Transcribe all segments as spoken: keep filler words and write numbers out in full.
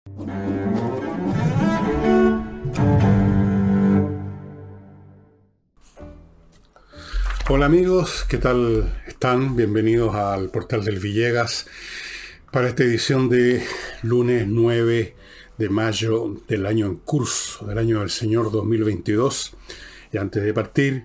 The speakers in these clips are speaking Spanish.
Hola amigos, ¿qué tal están? Bienvenidos al Portal del Villegas para esta edición de lunes nueve de mayo del año en curso, del año del Señor dos mil veintidós. Y antes de partir,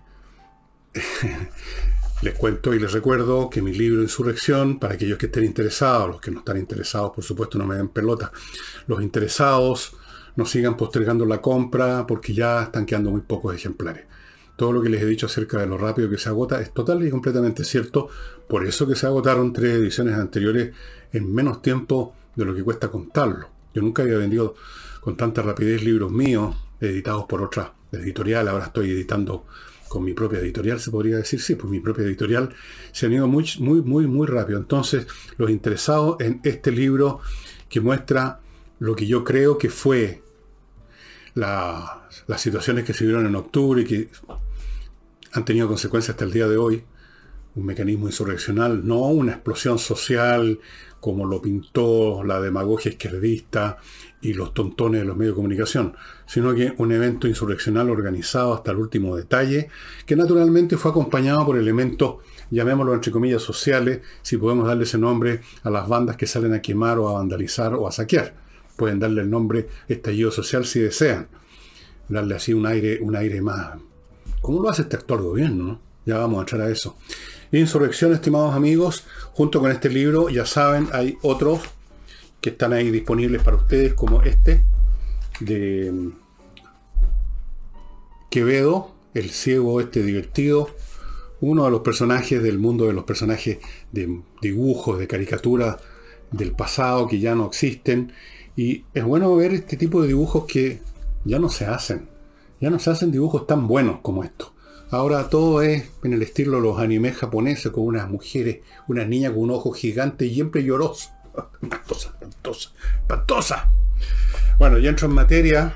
les cuento y les recuerdo que mi libro Insurrección, para aquellos que estén interesados, los que no están interesados, por supuesto, no me den pelota, los interesados no sigan postergando la compra porque ya están quedando muy pocos ejemplares. Todo lo que les he dicho acerca de lo rápido que se agota es total y completamente cierto, por eso que se agotaron tres ediciones anteriores en menos tiempo de lo que cuesta contarlo. Yo nunca había vendido con tanta rapidez libros míos, editados por otra editorial, ahora estoy editando con mi propia editorial, se podría decir, sí, pues mi propia editorial se han ido muy, muy, muy, muy rápido. Entonces, los interesados en este libro que muestra lo que yo creo que fue la, las situaciones que se vieron en octubre y que han tenido consecuencias hasta el día de hoy, un mecanismo insurreccional, no una explosión social como lo pintó la demagogia izquierdista y los tontones de los medios de comunicación, sino que un evento insurreccional organizado hasta el último detalle, que naturalmente fue acompañado por elementos, llamémoslo entre comillas, sociales, si podemos darle ese nombre a las bandas que salen a quemar o a vandalizar o a saquear. Pueden darle el nombre estallido social si desean, darle así un aire, un aire más... ¿Cómo lo hace este actual gobierno, no? Ya vamos a entrar a eso. Insurrección, estimados amigos, junto con este libro, ya saben, hay otros que están ahí disponibles para ustedes, como este, de Quevedo, el ciego este divertido, uno de los personajes del mundo de los personajes de dibujos, de caricaturas del pasado que ya no existen, y es bueno ver este tipo de dibujos que ya no se hacen. Ya no se hacen dibujos tan buenos como estos. Ahora todo es en el estilo de los animes japoneses, con unas mujeres, una niña con un ojo gigante y siempre lloroso. Espantosa, espantosa, espantosa. Bueno, ya entro en materia.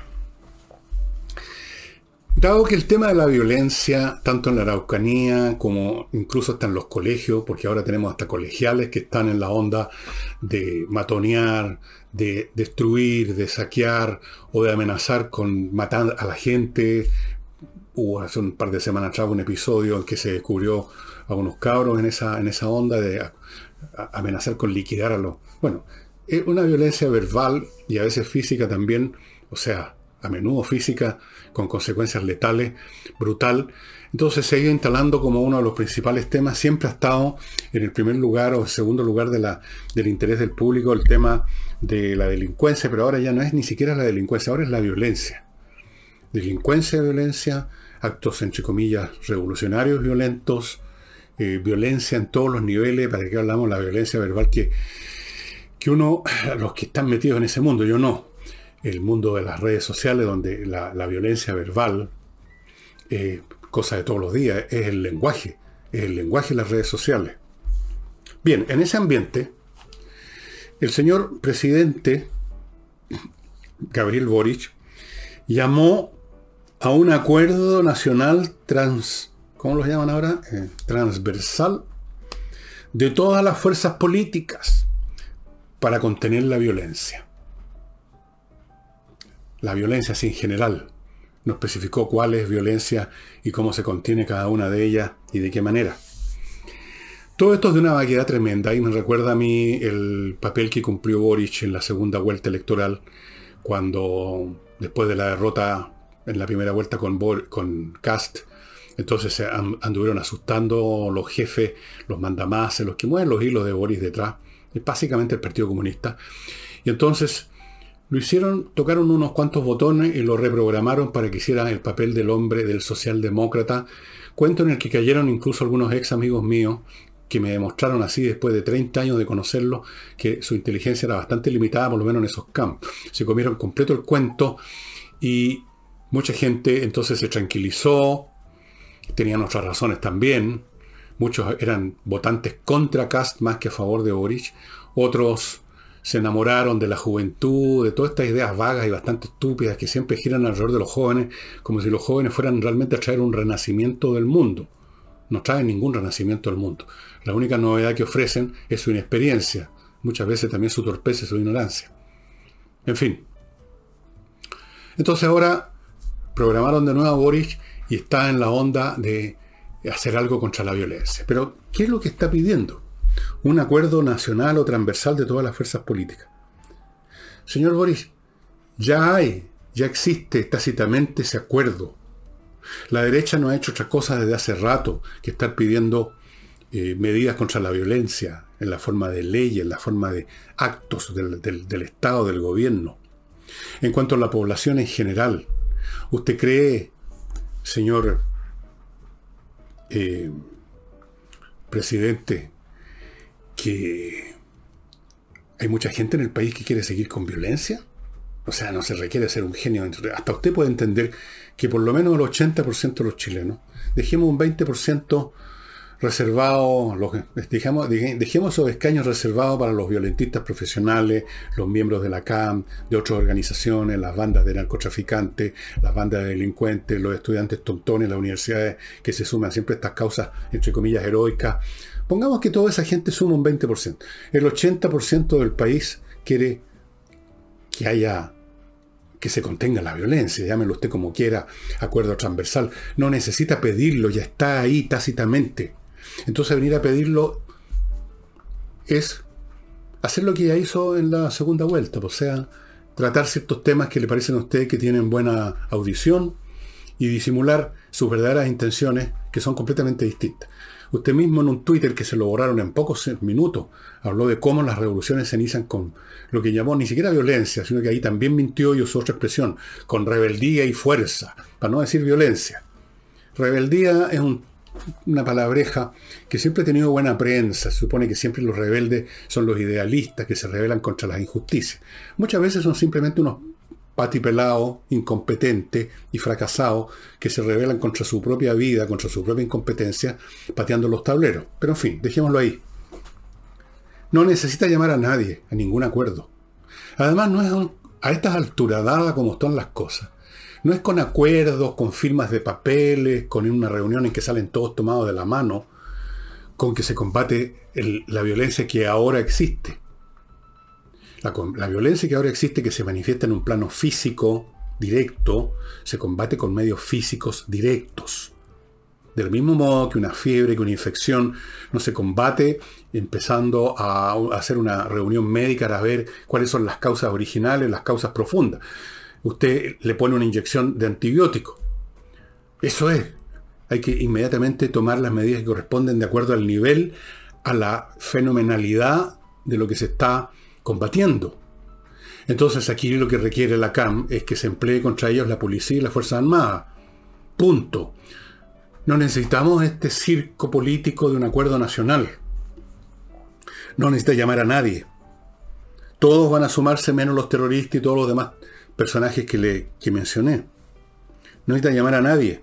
Dado que el tema de la violencia, tanto en la Araucanía como incluso hasta en los colegios, porque ahora tenemos hasta colegiales que están en la onda de matonear, de destruir, de saquear o de amenazar con matar a la gente. Hubo hace un par de semanas atrás un episodio en que se descubrió a unos cabros en esa, en esa onda de a, a amenazar con liquidar a los... Bueno, es una violencia verbal y a veces física también, o sea, a menudo física, con consecuencias letales, brutal. Entonces se ha ido instalando como uno de los principales temas. Siempre ha estado en el primer lugar o segundo lugar de la, del interés del público el tema de la delincuencia, pero ahora ya no es ni siquiera la delincuencia, ahora es la violencia. Delincuencia, violencia, actos entre comillas revolucionarios violentos, eh, violencia en todos los niveles. ¿Para qué hablamos? La violencia verbal que, que uno, los que están metidos en ese mundo, yo no, el mundo de las redes sociales donde la, la violencia verbal, eh, cosa de todos los días, es el lenguaje, es el lenguaje de las redes sociales. Bien, en ese ambiente, el señor presidente Gabriel Boric llamó a un acuerdo nacional trans, ¿cómo lo llaman ahora? Eh, transversal de todas las fuerzas políticas para contener la violencia. La violencia así en general. No especificó cuál es violencia y cómo se contiene cada una de ellas y de qué manera. Todo esto es de una vaguedad tremenda y me recuerda a mí el papel que cumplió Boric en la segunda vuelta electoral, cuando después de la derrota en la primera vuelta con, Bor- con Kast, entonces se anduvieron asustando los jefes, los mandamases, los que mueven los hilos de Boris detrás, es básicamente el Partido Comunista. Y entonces lo hicieron, tocaron unos cuantos botones y lo reprogramaron para que hiciera el papel del hombre, del socialdemócrata, cuento en el que cayeron incluso algunos ex amigos míos que me demostraron así después de treinta años de conocerlo, que su inteligencia era bastante limitada, por lo menos en esos campos. Se comieron completo el cuento y mucha gente entonces se tranquilizó, tenían otras razones también. Muchos eran votantes contra Kast más que a favor de Boric. Otros se enamoraron de la juventud, de todas estas ideas vagas y bastante estúpidas que siempre giran alrededor de los jóvenes, como si los jóvenes fueran realmente a traer un renacimiento del mundo. No traen ningún renacimiento del mundo. La única novedad que ofrecen es su inexperiencia, muchas veces también su torpeza y su ignorancia. En fin. Entonces ahora programaron de nuevo a Boric y está en la onda de hacer algo contra la violencia. Pero, ¿qué es lo que está pidiendo? Un acuerdo nacional o transversal de todas las fuerzas políticas. Señor Boric, ya hay, ya existe tácitamente ese acuerdo. La derecha no ha hecho otra cosa desde hace rato que estar pidiendo eh, medidas contra la violencia en la forma de leyes, en la forma de actos del, del, del Estado, del gobierno. En cuanto a la población en general, ¿usted cree, señor eh, presidente, que hay mucha gente en el país que quiere seguir con violencia? O sea, no se requiere ser un genio. Hasta usted puede entender que por lo menos el ochenta por ciento de los chilenos, dejemos un veinte por ciento reservado, los, dejemos, dejemos esos escaños reservados para los violentistas profesionales, los miembros de la C A M, de otras organizaciones, las bandas de narcotraficantes, las bandas de delincuentes, los estudiantes tontones, las universidades que se suman siempre a estas causas, entre comillas, heroicas. Pongamos que toda esa gente suma un veinte por ciento. El ochenta por ciento del país quiere que haya, que se contenga la violencia, llámelo usted como quiera, acuerdo transversal. No necesita pedirlo, ya está ahí tácitamente. Entonces venir a pedirlo es hacer lo que ya hizo en la segunda vuelta, o sea, tratar ciertos temas que le parecen a usted que tienen buena audición y disimular sus verdaderas intenciones, que son completamente distintas. Usted mismo en un Twitter que se lo borraron en pocos minutos, habló de cómo las revoluciones se inician con lo que llamó ni siquiera violencia, sino que ahí también mintió y usó otra expresión, con rebeldía y fuerza, para no decir violencia. Rebeldía es un, una palabreja que siempre ha tenido buena prensa. Se supone que siempre los rebeldes son los idealistas que se rebelan contra las injusticias. Muchas veces son simplemente unos patipelados, incompetentes y fracasados que se rebelan contra su propia vida, contra su propia incompetencia, pateando los tableros. Pero en fin, dejémoslo ahí. No necesita llamar a nadie, a ningún acuerdo. Además, no es un, a estas alturas, dada como están las cosas, no es con acuerdos, con firmas de papeles, con una reunión en que salen todos tomados de la mano, con que se combate el, la violencia que ahora existe. La, la violencia que ahora existe, que se manifiesta en un plano físico directo, se combate con medios físicos directos. Del mismo modo que una fiebre, que una infección, no se combate empezando a hacer una reunión médica para ver cuáles son las causas originales, las causas profundas. Usted le pone una inyección de antibiótico. Eso es. Hay que inmediatamente tomar las medidas que corresponden de acuerdo al nivel, a la fenomenalidad de lo que se está combatiendo. Entonces aquí lo que requiere la C A M es que se emplee contra ellos la policía y las Fuerzas Armadas. Punto. No necesitamos este circo político de un acuerdo nacional. No necesita llamar a nadie. Todos van a sumarse menos los terroristas y todos los demás personajes que, le, que mencioné. No necesita llamar a nadie.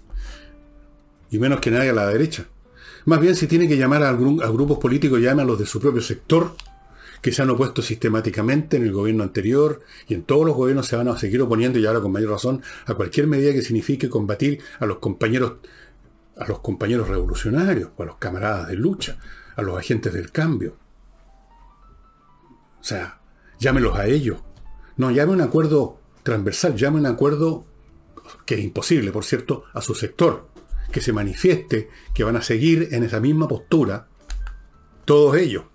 Y menos que nadie a la derecha. Más bien, si tiene que llamar a, gru- a grupos políticos, llame a los de su propio sector, que se han opuesto sistemáticamente en el gobierno anterior y en todos los gobiernos se van a seguir oponiendo, y ahora con mayor razón, a cualquier medida que signifique combatir a los compañeros, a los compañeros revolucionarios, a los camaradas de lucha, a los agentes del cambio. O sea, llámelos a ellos. No, llame un acuerdo transversal, llame un acuerdo que es imposible, por cierto, a su sector, que se manifieste que van a seguir en esa misma postura todos ellos.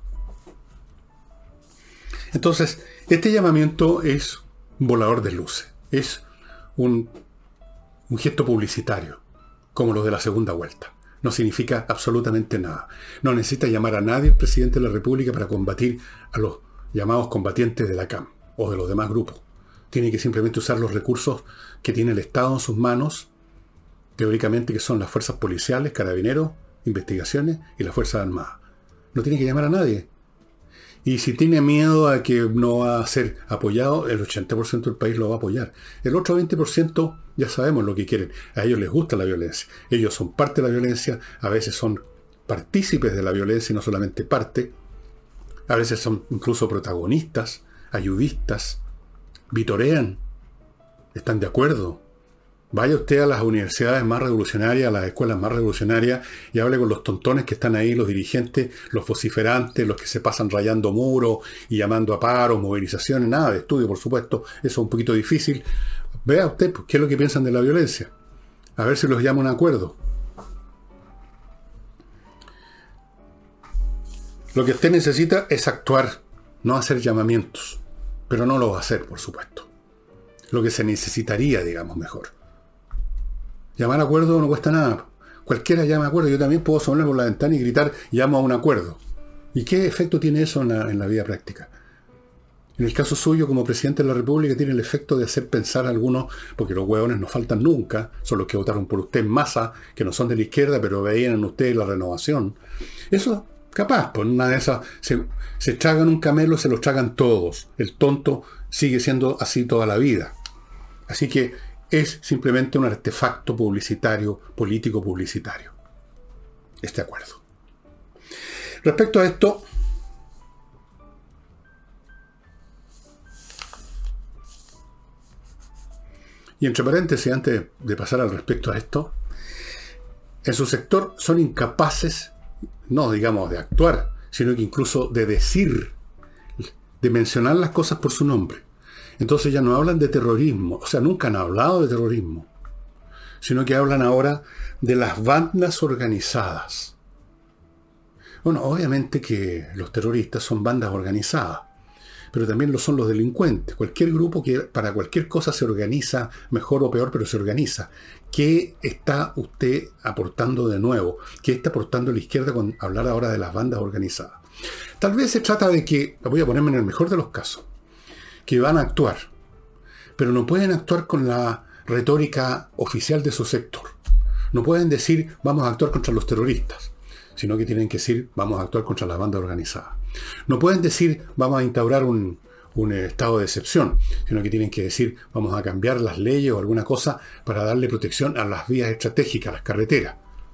Entonces, este llamamiento es un volador de luces, es un, un gesto publicitario, como los de la segunda vuelta. No significa absolutamente nada. No necesita llamar a nadie el presidente de la República para combatir a los llamados combatientes de la C A M o de los demás grupos. Tiene que simplemente usar los recursos que tiene el Estado en sus manos, teóricamente que son las fuerzas policiales, carabineros, investigaciones y las Fuerzas Armadas. No tiene que llamar a nadie. Y si tiene miedo a que no va a ser apoyado, el ochenta por ciento del país lo va a apoyar. El otro veinte por ciento ya sabemos lo que quieren. A ellos les gusta la violencia. Ellos son parte de la violencia, a veces son partícipes de la violencia y no solamente parte. A veces son incluso protagonistas, ayudistas, vitorean, están de acuerdo. Vaya usted a las universidades más revolucionarias, a las escuelas más revolucionarias, y hable con los tontones que están ahí, los dirigentes, los vociferantes, los que se pasan rayando muros y llamando a paros, movilizaciones, nada de estudio, por supuesto, eso es un poquito difícil. Vea usted pues, qué es lo que piensan de la violencia. A ver si los llama a un acuerdo. Lo que usted necesita es actuar, no hacer llamamientos, pero no lo va a hacer, por supuesto. Lo que se necesitaría, digamos, mejor. Llamar a acuerdo no cuesta nada. Cualquiera llama a acuerdo. Yo también puedo sonar por la ventana y gritar, llamo a un acuerdo. ¿Y qué efecto tiene eso en la, en la vida práctica? En el caso suyo, como presidente de la República, tiene el efecto de hacer pensar a algunos, porque los hueones no faltan nunca, son los que votaron por usted en masa, que no son de la izquierda, pero veían en usted la renovación. Eso, capaz, por una de esas, se, se tragan un camelo, se los tragan todos. El tonto sigue siendo así toda la vida. Así que es simplemente un artefacto publicitario, político publicitario, este acuerdo. Respecto a esto, y entre paréntesis, antes de pasar al respecto a esto, en su sector son incapaces, no digamos de actuar, sino que incluso de decir, de mencionar las cosas por su nombre. Entonces ya no hablan de terrorismo, o sea, nunca han hablado de terrorismo, sino que hablan ahora de las bandas organizadas. Bueno, obviamente que los terroristas son bandas organizadas, pero también lo son los delincuentes. Cualquier grupo que para cualquier cosa se organiza, mejor o peor, pero se organiza. ¿Qué está usted aportando de nuevo? ¿Qué está aportando la izquierda con hablar ahora de las bandas organizadas? Tal vez se trata de que, voy a ponerme en el mejor de los casos, que van a actuar, pero no pueden actuar con la retórica oficial de su sector. No pueden decir, vamos a actuar contra los terroristas, sino que tienen que decir, vamos a actuar contra las bandas organizadas. No pueden decir, vamos a instaurar un, un estado de excepción, sino que tienen que decir, vamos a cambiar las leyes o alguna cosa para darle protección a las vías estratégicas, a las carreteras.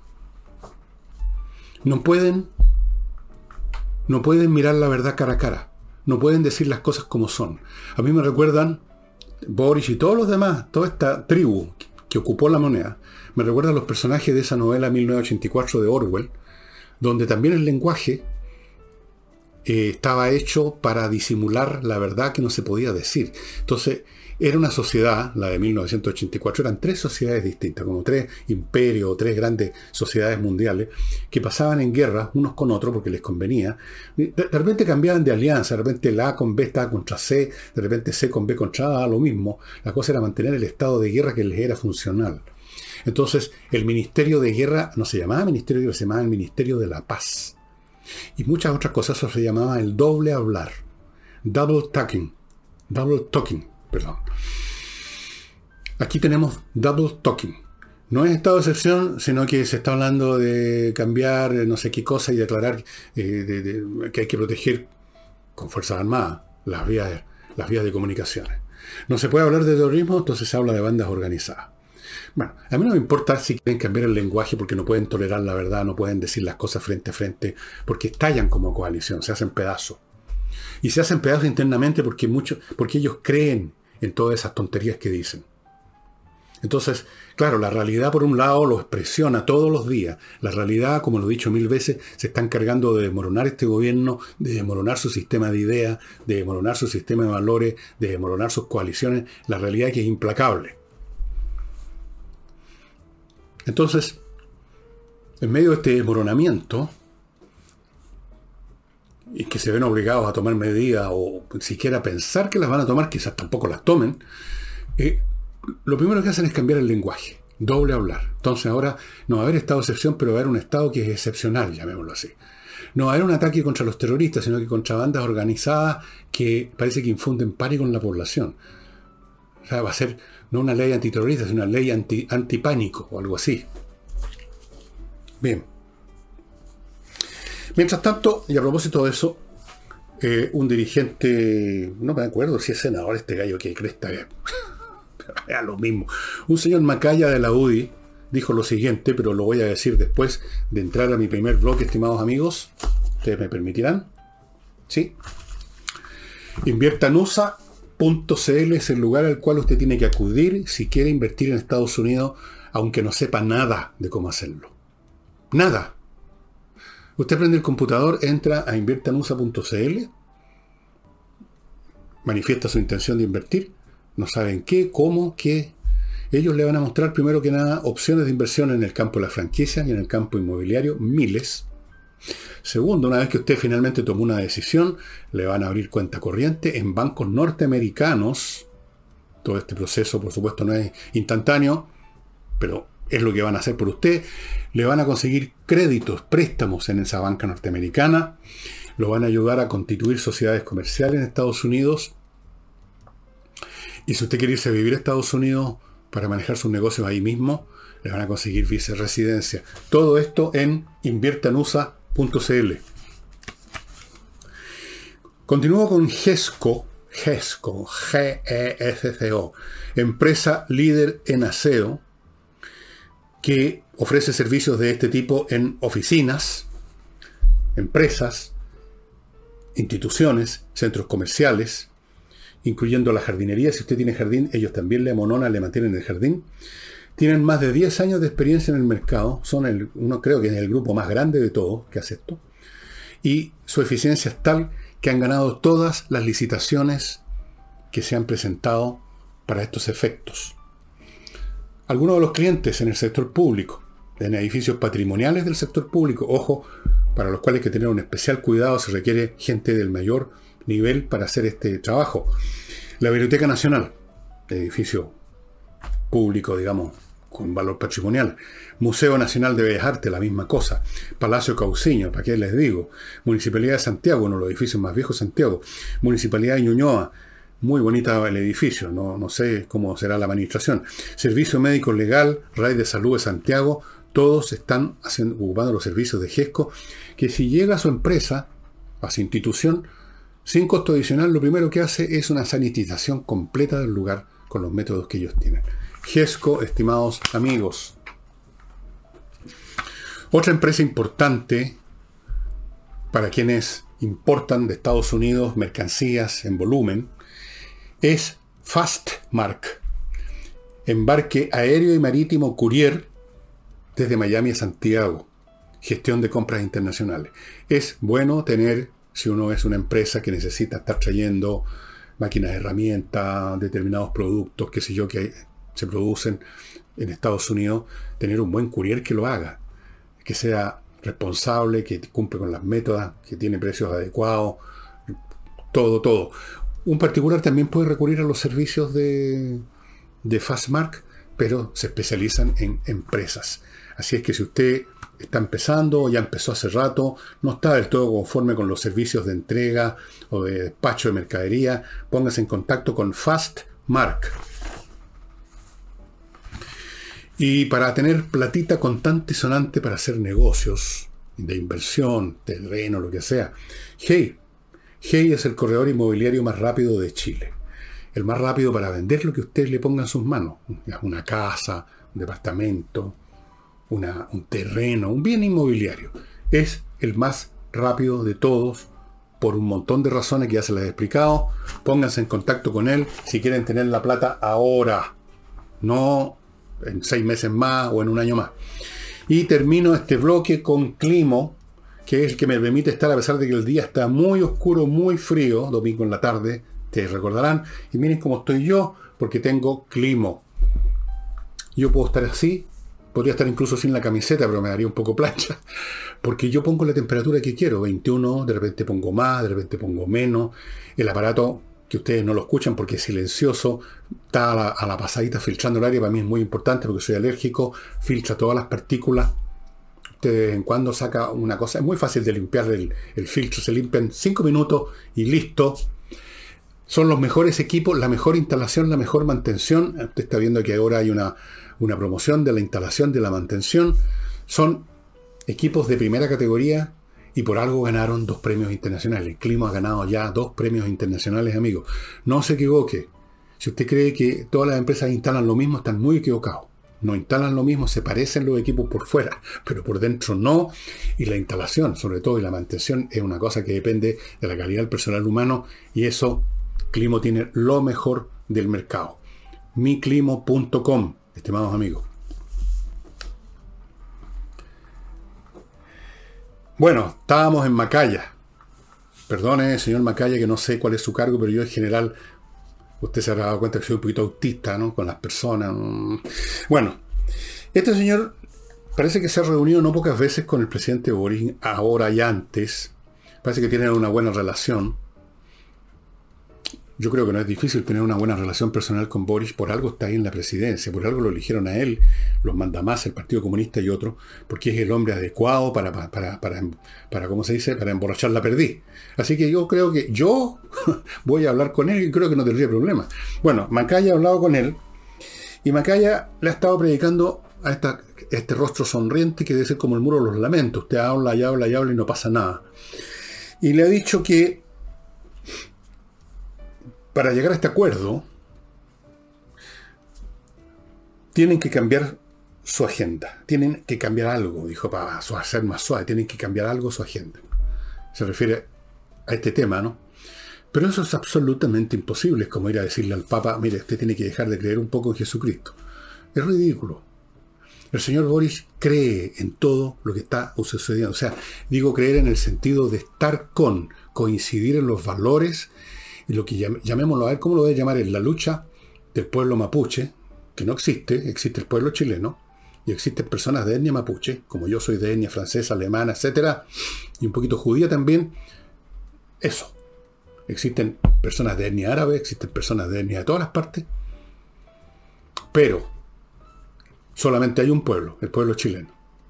No pueden, no pueden mirar la verdad cara a cara. No pueden decir las cosas como son. A mí me recuerdan, Boris y todos los demás, toda esta tribu que ocupó la moneda, me recuerdan los personajes de esa novela mil novecientos ochenta y cuatro de Orwell, donde también el lenguaje eh, estaba hecho para disimular la verdad que no se podía decir. Entonces, era una sociedad, la de mil novecientos ochenta y cuatro, eran tres sociedades distintas, como tres imperios, tres grandes sociedades mundiales, que pasaban en guerra unos con otros porque les convenía. De, de repente cambiaban de alianza, de repente la A con B estaba contra C, de repente C con B contra A, lo mismo. La cosa era mantener el estado de guerra que les era funcional. Entonces, el Ministerio de Guerra no se llamaba Ministerio de Guerra, se llamaba el Ministerio de la Paz. Y muchas otras cosas, eso se llamaba el doble hablar. Double talking. Double talking. Perdón. Aquí tenemos double talking. No es estado de excepción, sino que se está hablando de cambiar no sé qué cosa y declarar eh, de, de, que hay que proteger con Fuerzas Armadas las vías, las vías de comunicaciones. No se puede hablar de terrorismo, entonces se habla de bandas organizadas. Bueno, a mí no me importa si quieren cambiar el lenguaje porque no pueden tolerar la verdad, no pueden decir las cosas frente a frente, porque estallan como coalición, se hacen pedazos. Y se hacen pedazos internamente porque, mucho, porque ellos creen en todas esas tonterías que dicen. Entonces, claro, la realidad por un lado los presiona todos los días. La realidad, como lo he dicho mil veces, se está encargando de desmoronar este gobierno, de desmoronar su sistema de ideas, de desmoronar su sistema de valores, de desmoronar sus coaliciones. La realidad es que es implacable. Entonces, en medio de este desmoronamiento, y que se ven obligados a tomar medidas o siquiera pensar que las van a tomar, quizás tampoco las tomen, eh, lo primero que hacen es cambiar el lenguaje, doble hablar. Entonces ahora no va a haber estado de excepción, pero va a haber un estado que es excepcional, llamémoslo así. No va a haber un ataque contra los terroristas, sino que contra bandas organizadas que parece que infunden pánico en la población. O sea, va a ser no una ley antiterrorista, sino una ley anti, antipánico o algo así. Bien. Mientras tanto, y a propósito de eso, eh, un dirigente, no me acuerdo si es senador este gallo que cresta, eh, pero es lo mismo. Un señor Macaya de la U D I dijo lo siguiente, pero lo voy a decir después de entrar a mi primer bloque, estimados amigos. ¿Ustedes me permitirán? ¿Sí? Invierta en U S A punto c l es el lugar al cual usted tiene que acudir si quiere invertir en Estados Unidos, aunque no sepa nada de cómo hacerlo. Nada. Usted prende el computador, entra a inviertanusa punto c l, manifiesta su intención de invertir, no saben qué, cómo, qué. Ellos le van a mostrar primero que nada opciones de inversión en el campo de la franquicia y en el campo inmobiliario, miles. Segundo, una vez que usted finalmente tomó una decisión, le van a abrir cuenta corriente en bancos norteamericanos. Todo este proceso, por supuesto, no es instantáneo, pero es lo que van a hacer por usted. Le van a conseguir créditos, préstamos en esa banca norteamericana. Lo van a ayudar a constituir sociedades comerciales en Estados Unidos. Y si usted quiere irse a vivir a Estados Unidos para manejar sus negocios ahí mismo, le van a conseguir viceresidencia. Todo esto en inviertanusa punto c l. Continúo con GESCO, GESCO, G E S C O, empresa líder en aseo, que ofrece servicios de este tipo en oficinas, empresas, instituciones, centros comerciales, incluyendo la jardinería. Si usted tiene jardín, ellos también le amononan, le mantienen el jardín. Tienen más de diez años de experiencia en el mercado. Son el, uno creo que es el grupo más grande de todos que hace esto. Y su eficiencia es tal que han ganado todas las licitaciones que se han presentado para estos efectos. Algunos de los clientes en el sector público, en edificios patrimoniales del sector público, ojo, para los cuales hay que tener un especial cuidado, se requiere gente del mayor nivel para hacer este trabajo. La Biblioteca Nacional, edificio público, digamos, con valor patrimonial. Museo Nacional de Bellas Artes, la misma cosa. Palacio Cauciño, ¿para qué les digo? Municipalidad de Santiago, uno de los edificios más viejos de Santiago. Municipalidad de Ñuñoa, muy bonita el edificio, no, no sé cómo será la administración. Servicio Médico Legal, R A I de Salud de Santiago, todos están haciendo, ocupando los servicios de GESCO, que si llega a su empresa, a su institución, sin costo adicional, lo primero que hace es una sanitización completa del lugar con los métodos que ellos tienen. GESCO, estimados amigos. Otra empresa importante para quienes importan de Estados Unidos mercancías en volumen es Fastmark, embarque aéreo y marítimo courier desde Miami a Santiago, gestión de compras internacionales. Es bueno tener, si uno es una empresa que necesita estar trayendo máquinas, herramientas, determinados productos, qué sé yo, que se producen en Estados Unidos, tener un buen courier que lo haga, que sea responsable, que cumple con las métodas, que tiene precios adecuados, todo, todo. Un particular también puede recurrir a los servicios de, de Fastmark, pero se especializan en empresas. Así es que si usted está empezando o ya empezó hace rato, no está del todo conforme con los servicios de entrega o de despacho de mercadería, póngase en contacto con Fastmark. Y para tener platita contante y sonante para hacer negocios de inversión, terreno, lo que sea, Hey, Hey es el corredor inmobiliario más rápido de Chile. El más rápido para vender lo que usted le ponga en sus manos. Una casa, un departamento, una, un terreno, un bien inmobiliario. Es el más rápido de todos por un montón de razones que ya se les he explicado. Pónganse en contacto con él si quieren tener la plata ahora. No en seis meses más o en un año más. Y termino este bloque con Climo, que es el que me permite estar a pesar de que el día está muy oscuro, muy frío, domingo en la tarde, te recordarán. Y miren cómo estoy yo, porque tengo Climo. Yo puedo estar así, podría estar incluso sin la camiseta, pero me daría un poco plancha, porque yo pongo la temperatura que quiero, veintiuno, de repente pongo más, de repente pongo menos. El aparato, que ustedes no lo escuchan porque es silencioso, está a la, a la pasadita filtrando el aire. Para mí es muy importante porque soy alérgico, filtra todas las partículas. Usted de vez en cuando saca una cosa, es muy fácil de limpiar el, el filtro, se limpia en cinco minutos y listo. Son los mejores equipos, la mejor instalación, la mejor mantención. Usted está viendo que ahora hay una, una promoción de la instalación, de la mantención. Son equipos de primera categoría y por algo ganaron dos premios internacionales. El Climo ha ganado ya dos premios internacionales, amigos. No se equivoque. Si usted cree que todas las empresas instalan lo mismo, están muy equivocados. No instalan lo mismo, se parecen los equipos por fuera, pero por dentro no. Y la instalación, sobre todo, y la mantención es una cosa que depende de la calidad del personal humano, y eso Climo tiene lo mejor del mercado. mi climo punto com, estimados amigos. Bueno, estábamos en Macaya. Perdone, señor Macaya, que no sé cuál es su cargo, pero yo en general, usted se habrá dado cuenta que soy un poquito autista, ¿no? Con las personas. Bueno, este señor parece que se ha reunido no pocas veces con el presidente Boris, ahora y antes. Parece que tienen una buena relación. Yo creo que no es difícil tener una buena relación personal con Boris, por algo está ahí en la presidencia, por algo lo eligieron a él, los mandamás, el Partido Comunista y otros, porque es el hombre adecuado para, para, para, para, para ¿cómo se dice?, para emborrachar la perdiz. Así que yo creo que yo voy a hablar con él y creo que no tendría problema. Bueno, Macaya ha hablado con él y Macaya le ha estado predicando a esta, este rostro sonriente que debe ser como el muro de los lamentos. Usted habla y habla y habla y no pasa nada. Y le ha dicho que para llegar a este acuerdo, tienen que cambiar su agenda. Tienen que cambiar algo, dijo, para ser más suave. Tienen que cambiar algo su agenda. Se refiere a este tema, ¿no? Pero eso es absolutamente imposible. Es como ir a decirle al Papa, mire, usted tiene que dejar de creer un poco en Jesucristo. Es ridículo. El señor Boris cree en todo lo que está sucediendo. O sea, digo creer en el sentido de estar con, coincidir en los valores, y lo que llam, llamémoslo a ver, ¿cómo lo debe llamar? En la lucha del pueblo mapuche, que no existe, existe el pueblo chileno, y existen personas de etnia mapuche, como yo soy de etnia francesa, alemana, etcétera, y un poquito judía también. Eso. Existen personas de etnia árabe, existen personas de etnia de todas las partes, pero solamente hay un pueblo, el pueblo chileno.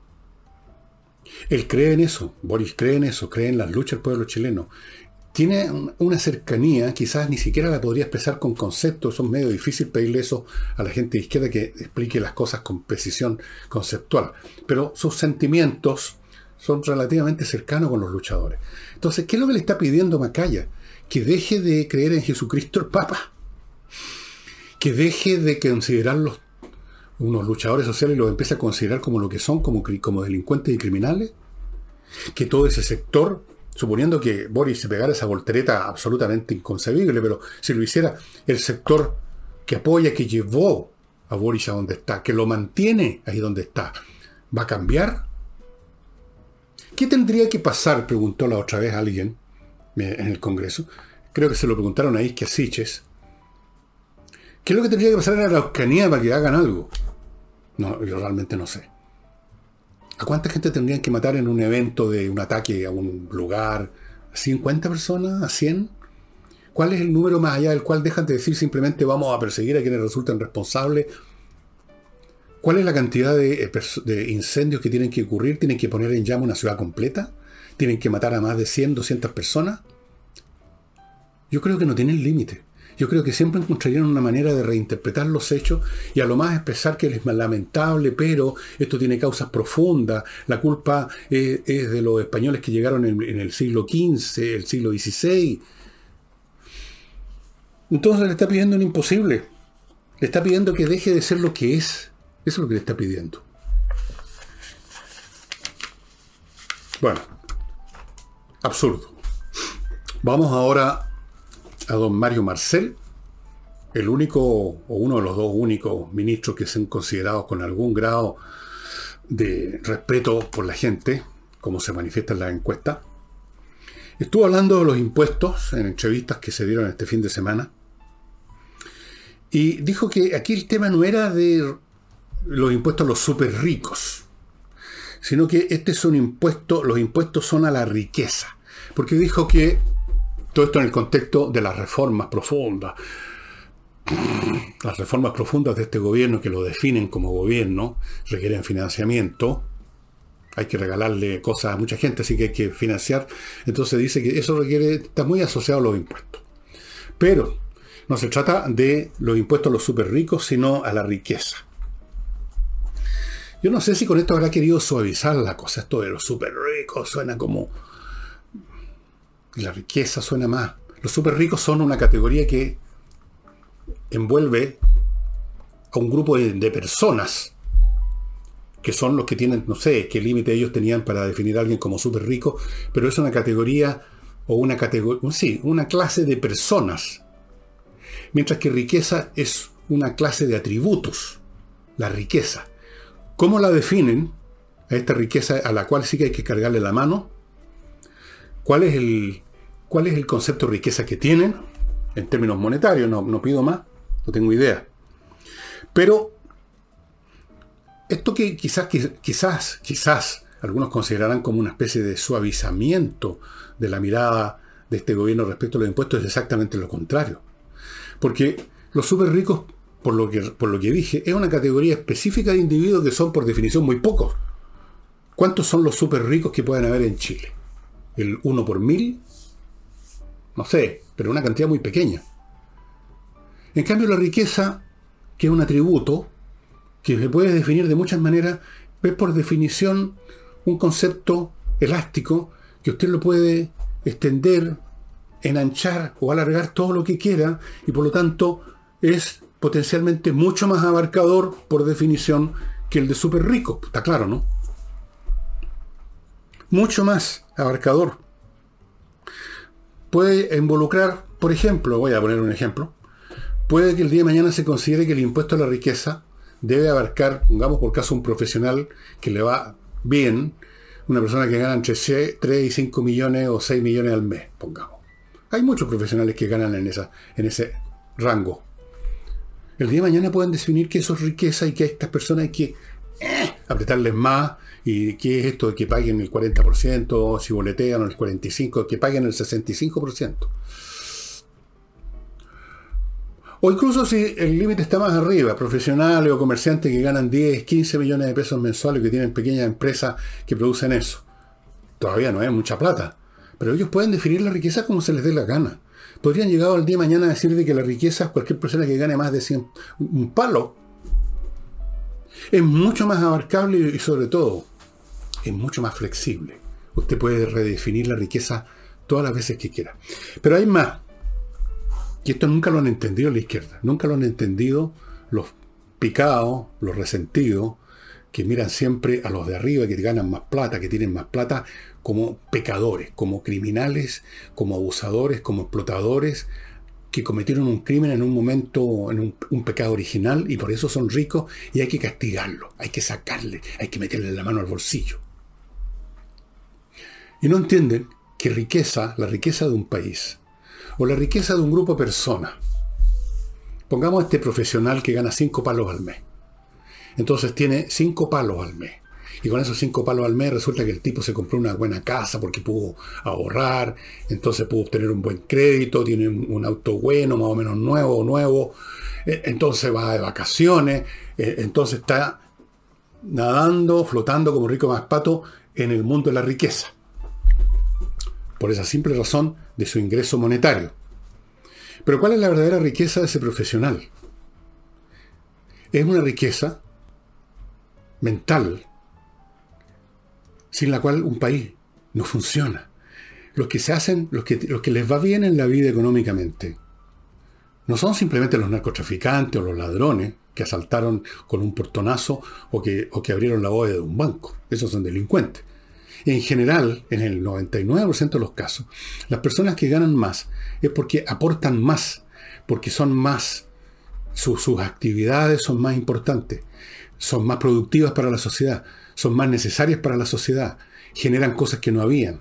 Él cree en eso, Boris cree en eso, cree en las luchas del pueblo chileno. Tiene una cercanía, quizás ni siquiera la podría expresar con conceptos, son medio difícil pedirle eso a la gente de izquierda que explique las cosas con precisión conceptual, pero sus sentimientos son relativamente cercanos con los luchadores. Entonces, ¿qué es lo que le está pidiendo Macaya? Que deje de creer en Jesucristo el Papa, que deje de considerarlos unos luchadores sociales y los empiece a considerar como lo que son, como, como delincuentes y criminales, que todo ese sector, suponiendo que Boris se pegara esa voltereta absolutamente inconcebible, pero si lo hiciera el sector que apoya, que llevó a Boris a donde está, que lo mantiene ahí donde está, ¿va a cambiar? ¿Qué tendría que pasar? Preguntó la otra vez alguien en el Congreso. Creo que se lo preguntaron a Isquia Siches. ¿Qué es lo que tendría que pasar en la Araucanía para que hagan algo? No, yo realmente no sé. ¿A cuánta gente tendrían que matar en un evento de un ataque a un lugar? ¿A cincuenta personas? ¿A cien? ¿Cuál es el número más allá del cual dejan de decir simplemente vamos a perseguir a quienes resultan responsables? ¿Cuál es la cantidad de, de incendios que tienen que ocurrir? ¿Tienen que poner en llama una ciudad completa? ¿Tienen que matar a más de cien, doscientas personas? Yo creo que no tienen límite. Yo creo que siempre encontrarían una manera de reinterpretar los hechos y a lo más expresar que es más lamentable, pero esto tiene causas profundas. La culpa es, es de los españoles que llegaron en, en el siglo quince, el siglo dieciséis. Entonces le está pidiendo un imposible. Le está pidiendo que deje de ser lo que es. Eso es lo que le está pidiendo. Bueno, absurdo. Vamos ahora a don Mario Marcel, el único o uno de los dos únicos ministros que sean considerados con algún grado de respeto por la gente, como se manifiesta en la encuesta. Estuvo hablando de los impuestos en entrevistas que se dieron este fin de semana y dijo que aquí el tema no era de los impuestos a los súper ricos, sino que este es un impuesto, los impuestos son a la riqueza, porque dijo que todo esto en el contexto de las reformas profundas. Las reformas profundas de este gobierno, que lo definen como gobierno, requieren financiamiento. Hay que regalarle cosas a mucha gente, así que hay que financiar. Entonces dice que eso requiere, está muy asociado a los impuestos. Pero no se trata de los impuestos a los súper ricos, sino a la riqueza. Yo no sé si con esto habrá querido suavizar la cosa. Esto de los súper ricos suena como... Y la riqueza suena más. Los súper ricos son una categoría que envuelve a un grupo de, de personas que son los que tienen, no sé qué límite ellos tenían para definir a alguien como súper rico, pero es una categoría o una categoría, sí, una clase de personas Mientras que riqueza es una clase de atributos, la riqueza. ¿Cómo la definen a esta riqueza a la cual sí que hay que cargarle la mano? ¿Cuál es el, cuál es el concepto de riqueza que tienen? En términos monetarios, no, no pido más, no tengo idea. Pero esto que quizás, quizás, quizás algunos considerarán como una especie de suavizamiento de la mirada de este gobierno respecto a los impuestos es exactamente lo contrario. Porque los súper ricos, por lo que, por lo que dije, es una categoría específica de individuos que son por definición muy pocos. ¿Cuántos son los súper ricos que pueden haber en Chile? ¿El uno por mil? No sé, pero una cantidad muy pequeña. En cambio, la riqueza, que es un atributo, que se puede definir de muchas maneras, es por definición un concepto elástico que usted lo puede extender, enanchar o alargar todo lo que quiera, y por lo tanto es potencialmente mucho más abarcador por definición que el de súper rico. Está claro, ¿no? Mucho más abarcador. Puede involucrar, por ejemplo, voy a poner un ejemplo, puede que el día de mañana se considere que el impuesto a la riqueza debe abarcar, pongamos por caso, un profesional que le va bien, una persona que gana entre tres y cinco millones o seis millones al mes, pongamos. Hay muchos profesionales que ganan en, esa, en ese rango. El día de mañana pueden definir que eso es riqueza y que a estas personas hay que eh, apretarles más, y qué es esto de que paguen el cuarenta por ciento, si boletean el cuarenta y cinco por ciento, que paguen el sesenta y cinco por ciento. O incluso si el límite está más arriba, profesionales o comerciantes que ganan diez, quince millones de pesos mensuales, que tienen pequeñas empresas que producen eso. Todavía no es mucha plata, pero ellos pueden definir la riqueza como se les dé la gana. Podrían llegar al día de mañana a decir de que la riqueza es cualquier persona que gane más de cien, un palo. Es mucho más abarcable y sobre todo es mucho más flexible. Usted puede redefinir la riqueza todas las veces que quiera. Pero hay más. Y esto nunca lo han entendido la izquierda. Nunca lo han entendido los picados, los resentidos, que miran siempre a los de arriba, que ganan más plata, que tienen más plata, como pecadores, como criminales, como abusadores, como explotadores, que cometieron un crimen en un momento, en un, un pecado original, y por eso son ricos, y hay que castigarlo, hay que sacarle, hay que meterle la mano al bolsillo. Y no entienden que riqueza, la riqueza de un país, o la riqueza de un grupo de personas, pongamos a este profesional que gana cinco palos al mes. Entonces tiene cinco palos al mes. Y con esos cinco palos al mes resulta que el tipo se compró una buena casa porque pudo ahorrar, entonces pudo obtener un buen crédito, tiene un, un auto bueno, más o menos nuevo, nuevo, entonces va de vacaciones, entonces está nadando, flotando como rico más pato en el mundo de la riqueza. Por esa simple razón de su ingreso monetario. Pero ¿cuál es la verdadera riqueza de ese profesional? Es una riqueza mental, sin la cual un país no funciona. Los que se hacen, los que, los que les va bien en la vida económicamente, no son simplemente los narcotraficantes o los ladrones que asaltaron con un portonazo o que, o que abrieron la bóveda de un banco. Esos son delincuentes. En general, en el noventa y nueve por ciento de los casos, las personas que ganan más es porque aportan más, porque son más, su, sus actividades son más importantes, son más productivas para la sociedad, son más necesarias para la sociedad, generan cosas que no habían.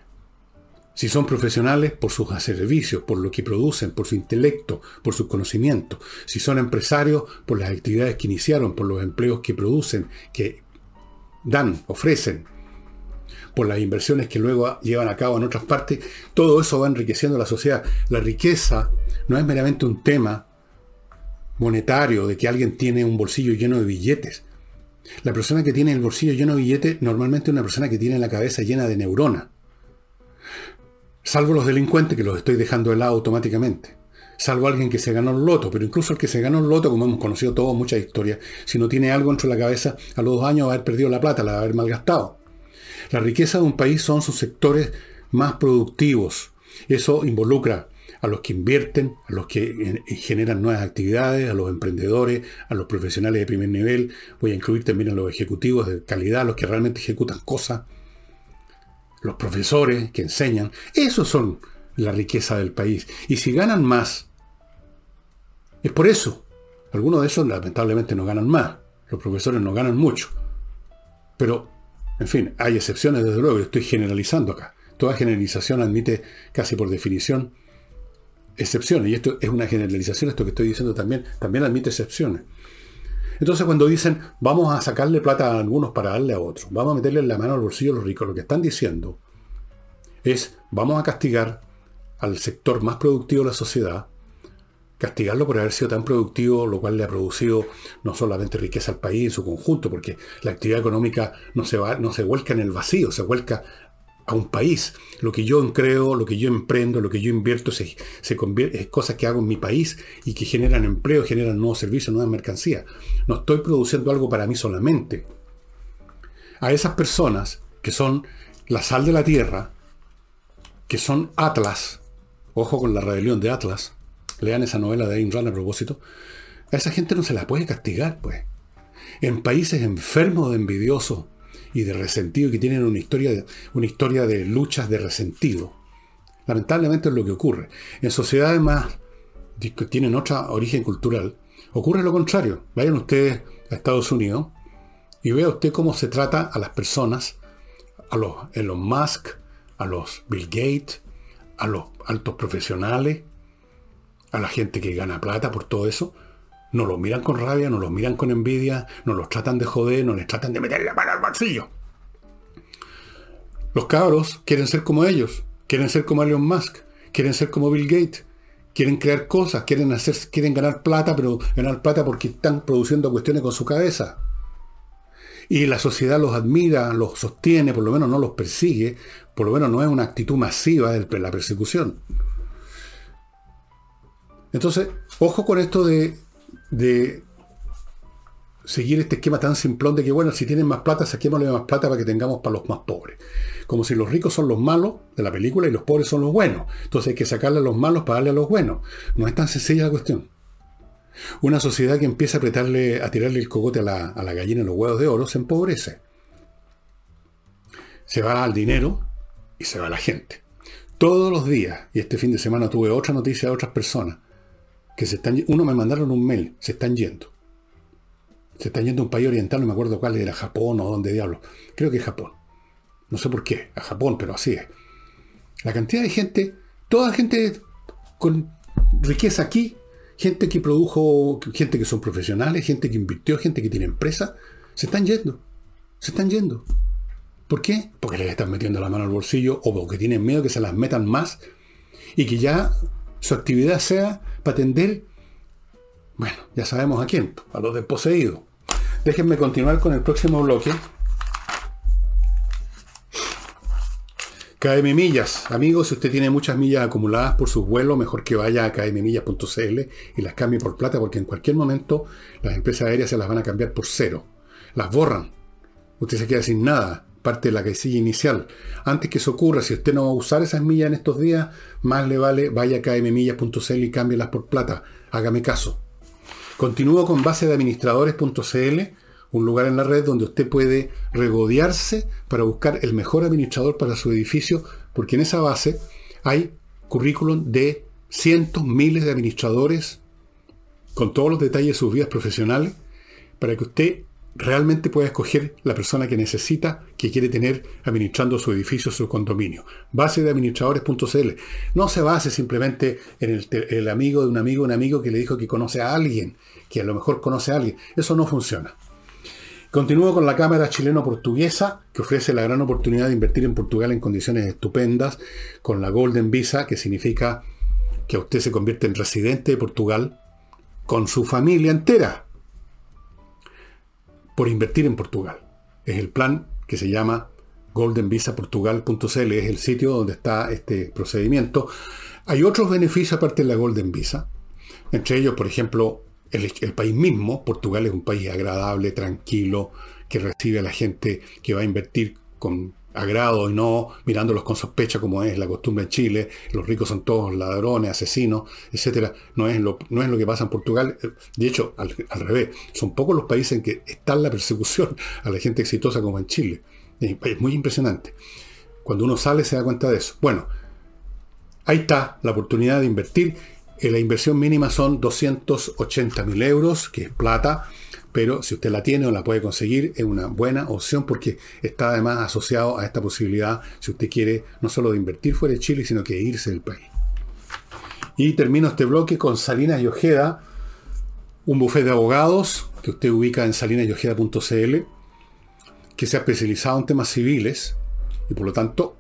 Si son profesionales, por sus servicios, por lo que producen, por su intelecto, por sus conocimientos. Si son empresarios, por las actividades que iniciaron, por los empleos que producen, que dan, ofrecen, por las inversiones que luego llevan a cabo en otras partes. Todo eso va enriqueciendo a la sociedad. La riqueza no es meramente un tema monetario, de que alguien tiene un bolsillo lleno de billetes. La persona que tiene el bolsillo lleno de billetes normalmente es una persona que tiene la cabeza llena de neuronas. Salvo los delincuentes, que los estoy dejando de lado automáticamente. Salvo alguien que se ganó el loto, pero incluso el que se ganó el loto, como hemos conocido todos muchas historias, si no tiene algo dentro de la cabeza, a los dos años va a haber perdido la plata, la va a haber malgastado. La riqueza de un país son sus sectores más productivos. Eso involucra a los que invierten, a los que generan nuevas actividades, a los emprendedores, a los profesionales de primer nivel. Voy a incluir también a los ejecutivos de calidad, los que realmente ejecutan cosas, los profesores que enseñan. Esos son la riqueza del país. Y si ganan más, Es por eso. Algunos de esos lamentablemente no ganan más. Los profesores no ganan mucho. Pero, en fin, hay excepciones desde luego. Yo estoy generalizando acá. Toda generalización admite, casi por definición, excepciones. Y esto es una generalización, esto que estoy diciendo también, también admite excepciones. Entonces cuando dicen, vamos a sacarle plata a algunos para darle a otros, vamos a meterle la mano al bolsillo a los ricos, lo que están diciendo es, vamos a castigar al sector más productivo de la sociedad, castigarlo por haber sido tan productivo, lo cual le ha producido no solamente riqueza al país en su conjunto, porque la actividad económica no se, va, no se vuelca en el vacío, se vuelca a un país. Lo que yo creo, lo que yo emprendo, lo que yo invierto, se, se convierte, es cosas que hago en mi país y que generan empleo, generan nuevos servicios, nuevas mercancías. No estoy produciendo algo para mí solamente. A esas personas que son la sal de la tierra, que son Atlas, ojo con la rebelión de Atlas, lean esa novela de Ayn Rand a propósito, a esa gente no se la puede castigar, pues. En países enfermos de envidiosos y de resentido, que tienen una historia de, una historia de luchas de resentido. Lamentablemente es lo que ocurre. En sociedades más que tienen otro origen cultural, ocurre lo contrario. Vayan ustedes a Estados Unidos y vea usted cómo se trata a las personas, a los Elon Musk, a los Bill Gates, a los altos profesionales, a la gente que gana plata por todo eso. No los miran con rabia, no los miran con envidia, no los tratan de joder, no les tratan de meter la mano al bolsillo. Los cabros quieren ser como ellos, quieren ser como Elon Musk, quieren ser como Bill Gates, quieren crear cosas, quieren hacer, quieren ganar plata, pero ganar plata porque están produciendo cuestiones con su cabeza. Y la sociedad los admira, los sostiene, por lo menos no los persigue, por lo menos no es una actitud masiva de la persecución. Entonces, ojo con esto de de seguir este esquema tan simplón de que, bueno, si tienen más plata, saquémosle más plata para que tengamos para los más pobres. Como si los ricos son los malos de la película y los pobres son los buenos. Entonces hay que sacarle a los malos para darle a los buenos. No es tan sencilla la cuestión. Una sociedad que empieza a apretarle, a tirarle el cogote a la, a la gallina en los huevos de oro, se empobrece. Se va al dinero y se va la gente. Todos los días, y este fin de semana tuve otra noticia de otras personas, que se están, uno me mandaron un mail, se están yendo. Se están yendo a un país oriental, no me acuerdo cuál era, Japón o dónde diablos. Creo que es Japón. No sé por qué, a Japón, pero así es. La cantidad de gente, toda gente con riqueza aquí, gente que produjo, gente que son profesionales, gente que invirtió, gente que tiene empresa, se están yendo. Se están yendo. ¿Por qué? Porque les están metiendo la mano al bolsillo o porque tienen miedo que se las metan más y que ya su actividad sea para atender, bueno, ya sabemos a quién, a los desposeídos. Déjenme continuar con el próximo bloque. K M Millas. Amigos, si usted tiene muchas millas acumuladas por sus vuelos, mejor que vaya a k m millas punto c l y las cambie por plata, porque en cualquier momento las empresas aéreas se las van a cambiar por cero. Las borran. Usted se queda sin nada. Parte de la casilla inicial. Antes que eso ocurra, si usted no va a usar esas millas en estos días, más le vale vaya a k m millas punto c l y cámbielas por plata. Hágame caso. Continúo con base de administradores punto c l, un lugar en la red donde usted puede regodearse para buscar el mejor administrador para su edificio, porque en esa base hay currículum de cientos, miles de administradores con todos los detalles de sus vidas profesionales, para que usted realmente puede escoger la persona que necesita, que quiere tener administrando su edificio, su condominio. Base de administradores punto c l. No se base simplemente en el, el amigo de un amigo, un amigo que le dijo que conoce a alguien, que a lo mejor conoce a alguien. Eso no funciona. Continúo con la Cámara Chileno-Portuguesa, que ofrece la gran oportunidad de invertir en Portugal en condiciones estupendas, con la Golden Visa, que significa que usted se convierte en residente de Portugal con su familia entera, por invertir en Portugal. Es el plan que se llama golden visa portugal punto c l, es el sitio donde está este procedimiento. Hay otros beneficios aparte de la Golden Visa, entre ellos, por ejemplo, el, el país mismo. Portugal es un país agradable, tranquilo, que recibe a la gente que va a invertir con agrado y no mirándolos con sospecha, como es la costumbre en Chile. Los ricos son todos ladrones, asesinos, etcétera. No es lo, no es lo que pasa en Portugal. De hecho, al, al revés, son pocos los países en que está la persecución a la gente exitosa como en Chile. Es muy impresionante. Cuando uno sale se da cuenta de eso. Bueno, ahí está la oportunidad de invertir. Eh, la inversión mínima son doscientos ochenta mil euros, que es plata, pero si usted la tiene o la puede conseguir, es una buena opción porque está además asociado a esta posibilidad, si usted quiere no solo de invertir fuera de Chile, sino que irse del país. Y termino este bloque con Salinas y Ojeda, un bufete de abogados que usted ubica en salinas y ojeda punto c l, que se ha especializado en temas civiles y por lo tanto,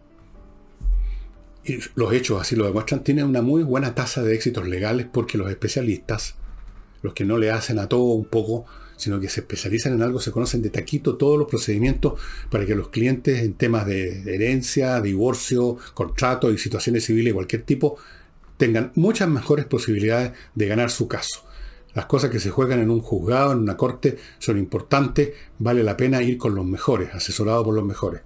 y los hechos así lo demuestran, tiene una muy buena tasa de éxitos legales porque los especialistas, los que no le hacen a todo un poco, sino que se especializan en algo, se conocen de taquito todos los procedimientos para que los clientes en temas de herencia, divorcio, contratos y situaciones civiles de cualquier tipo tengan muchas mejores posibilidades de ganar su caso. Las cosas que se juegan en un juzgado, en una corte, son importantes, vale la pena ir con los mejores, asesorado por los mejores.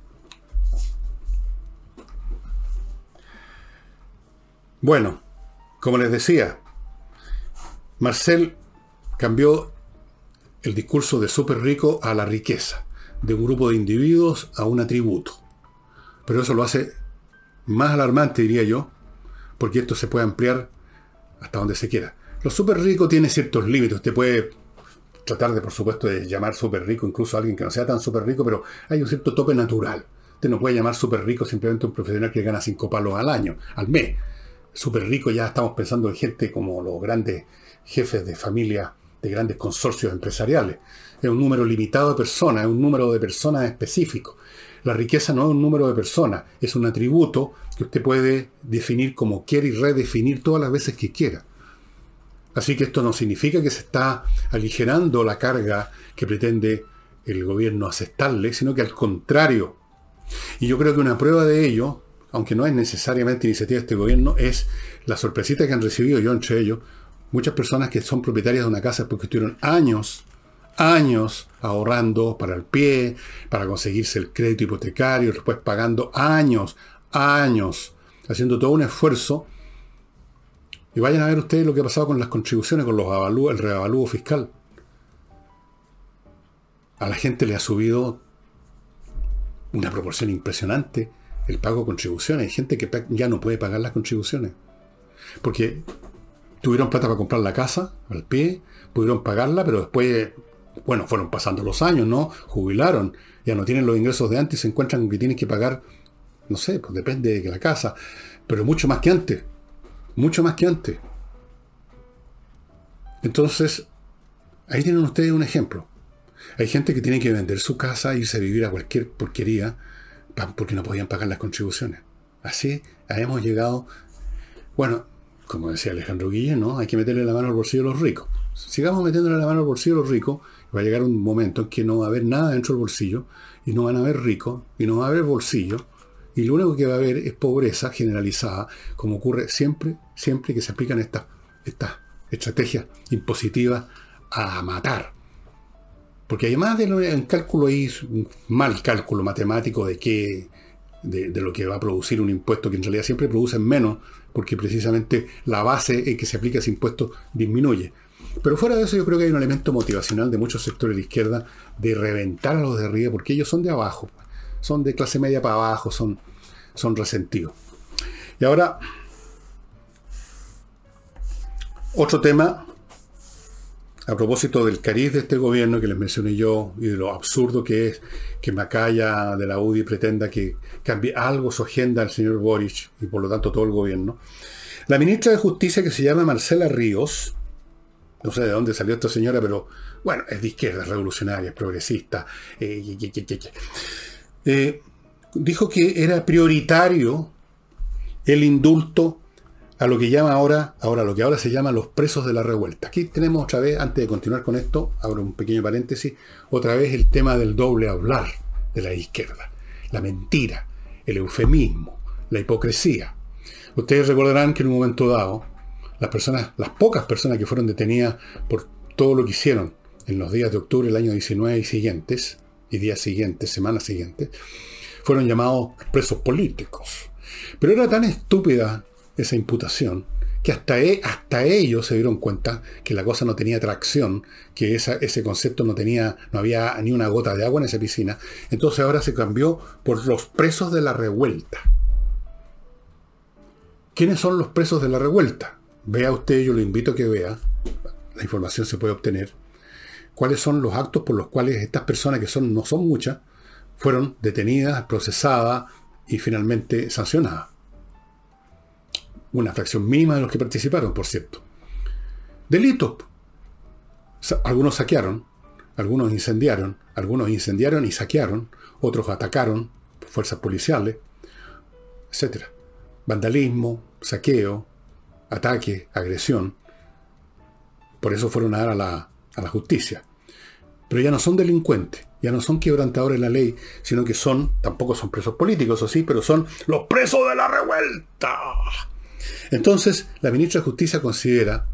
Bueno, como les decía, Marcel cambió el discurso de súper rico a la riqueza, de un grupo de individuos a un atributo. Pero eso lo hace más alarmante, diría yo, porque esto se puede ampliar hasta donde se quiera. Lo súper rico tiene ciertos límites. Usted puede tratar de, por supuesto, de llamar súper rico incluso a alguien que no sea tan súper rico, pero hay un cierto tope natural. Usted no puede llamar súper rico simplemente a un profesional que gana cinco palos al año, al mes. Súper rico ya estamos pensando en gente como los grandes jefes de familia de grandes consorcios empresariales. Es un número limitado de personas, es un número de personas específico. La riqueza no es un número de personas, es un atributo que usted puede definir como quiere y redefinir todas las veces que quiera. Así que esto no significa que se está aligerando la carga que pretende el gobierno asestarle, sino que al contrario. Y yo creo que una prueba de ello, aunque no es necesariamente iniciativa de este gobierno, es la sorpresita que han recibido, yo entre ellos, muchas personas que son propietarias de una casa porque estuvieron años, años ahorrando para el pie, para conseguirse el crédito hipotecario, después pagando años, años, haciendo todo un esfuerzo. Y vayan a ver ustedes lo que ha pasado con las contribuciones, con los avalúos, el reavalúo fiscal. A la gente le ha subido una proporción impresionante el pago de contribuciones. Hay gente que ya no puede pagar las contribuciones. Porque tuvieron plata para comprar la casa al pie, pudieron pagarla, pero después, bueno, fueron pasando los años, ¿no? Jubilaron, ya no tienen los ingresos de antes y se encuentran que tienen que pagar, no sé, pues depende de la casa, pero mucho más que antes. Mucho más que antes. Entonces, ahí tienen ustedes un ejemplo. Hay gente que tiene que vender su casa e irse a vivir a cualquier porquería porque no podían pagar las contribuciones. Así hemos llegado. Bueno, como decía Alejandro Guillén, ¿no? Hay que meterle la mano al bolsillo de los ricos. Sigamos metiéndole la mano al bolsillo de los ricos, va a llegar un momento en que no va a haber nada dentro del bolsillo, y no van a haber ricos, y no va a haber bolsillo, y lo único que va a haber es pobreza generalizada, como ocurre siempre, siempre que se aplican estas estas estrategias impositivas a matar. Porque además de un cálculo ahí, un mal cálculo matemático de qué, de, de lo que va a producir un impuesto, que en realidad siempre producen menos, porque precisamente la base en que se aplica ese impuesto disminuye. Pero fuera de eso, yo creo que hay un elemento motivacional de muchos sectores de izquierda de reventar a los de arriba, porque ellos son de abajo, son de clase media para abajo, son, son resentidos. Y ahora, otro tema, a propósito del cariz de este gobierno que les mencioné yo, y de lo absurdo que es que Macaya de la U D I pretenda que cambie algo su agenda al señor Boric, y por lo tanto todo el gobierno. La ministra de Justicia, que se llama Marcela Ríos, no sé de dónde salió esta señora, pero bueno, es de izquierda, es revolucionaria, es progresista, eh, ye, ye, ye, ye. Eh, dijo que era prioritario el indulto a lo que llama ahora, ahora lo que ahora se llama los presos de la revuelta. Aquí tenemos otra vez, antes de continuar con esto, abro un pequeño paréntesis, otra vez el tema del doble hablar de la izquierda, la mentira, el eufemismo, la hipocresía. Ustedes recordarán que en un momento dado, las personas, las pocas personas que fueron detenidas por todo lo que hicieron en los días de octubre del año diecinueve y siguientes, y días siguientes, semanas siguientes, fueron llamados presos políticos. Pero era tan estúpida esa imputación que hasta, e, hasta ellos se dieron cuenta que la cosa no tenía tracción, que esa, ese concepto no tenía, no había ni una gota de agua en esa piscina. Entonces ahora se cambió por los presos de la revuelta. ¿Quiénes son los presos de la revuelta? Vea usted, yo lo invito a que vea, la información se puede obtener, cuáles son los actos por los cuales estas personas, que son no son muchas, fueron detenidas, procesadas y finalmente sancionadas. Una fracción mínima de los que participaron, por cierto. Delitos. Algunos saquearon, algunos incendiaron, algunos incendiaron y saquearon, otros atacaron, fuerzas policiales, etcétera. Vandalismo, saqueo, ataque, agresión. Por eso fueron a dar a la, a la justicia. Pero ya no son delincuentes, ya no son quebrantadores de la ley, sino que son, tampoco son presos políticos, o sí, pero son los presos de la revuelta. Entonces, la ministra de Justicia considera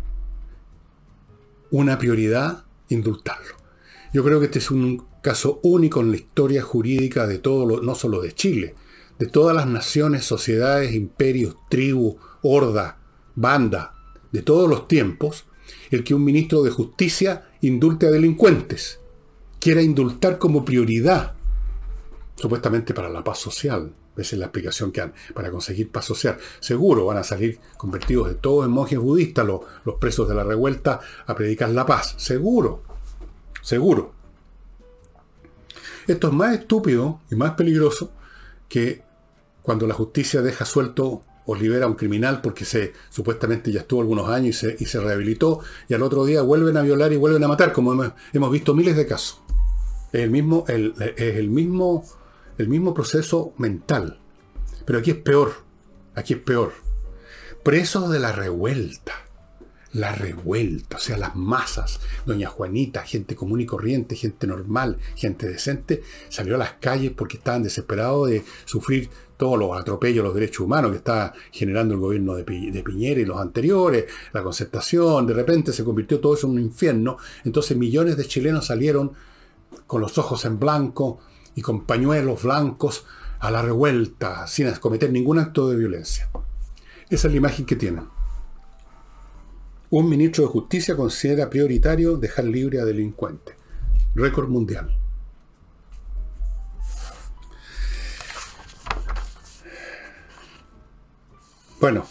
una prioridad indultarlo. Yo creo que este es un caso único en la historia jurídica de todo, lo, no solo de Chile, de todas las naciones, sociedades, imperios, tribus, hordas, bandas, de todos los tiempos, el que un ministro de Justicia indulte a delincuentes, quiera indultar como prioridad, supuestamente para la paz social. Esa es la explicación que han, para conseguir paz social. Seguro van a salir convertidos de todos en monjes budistas los, los presos de la revuelta a predicar la paz. Seguro. Seguro. Esto es más estúpido y más peligroso que cuando la justicia deja suelto o libera a un criminal porque se supuestamente ya estuvo algunos años y se, y se rehabilitó, y al otro día vuelven a violar y vuelven a matar, como hemos, hemos visto miles de casos. Es el mismo, el, es el mismo, el mismo proceso mental. Pero aquí es peor. Aquí es peor. Presos de la revuelta. La revuelta, o sea, las masas. Doña Juanita, gente común y corriente, gente normal, gente decente, salió a las calles porque estaban desesperados de sufrir todos los atropellos a los derechos humanos que estaba generando el gobierno de, Pi- de Piñera y los anteriores, la concertación. De repente se convirtió todo eso en un infierno. Entonces millones de chilenos salieron con los ojos en blanco y con pañuelos blancos a la revuelta, sin cometer ningún acto de violencia. Esa es la imagen que tienen. Un ministro de Justicia considera prioritario dejar libre a delincuentes. Récord mundial. Bueno,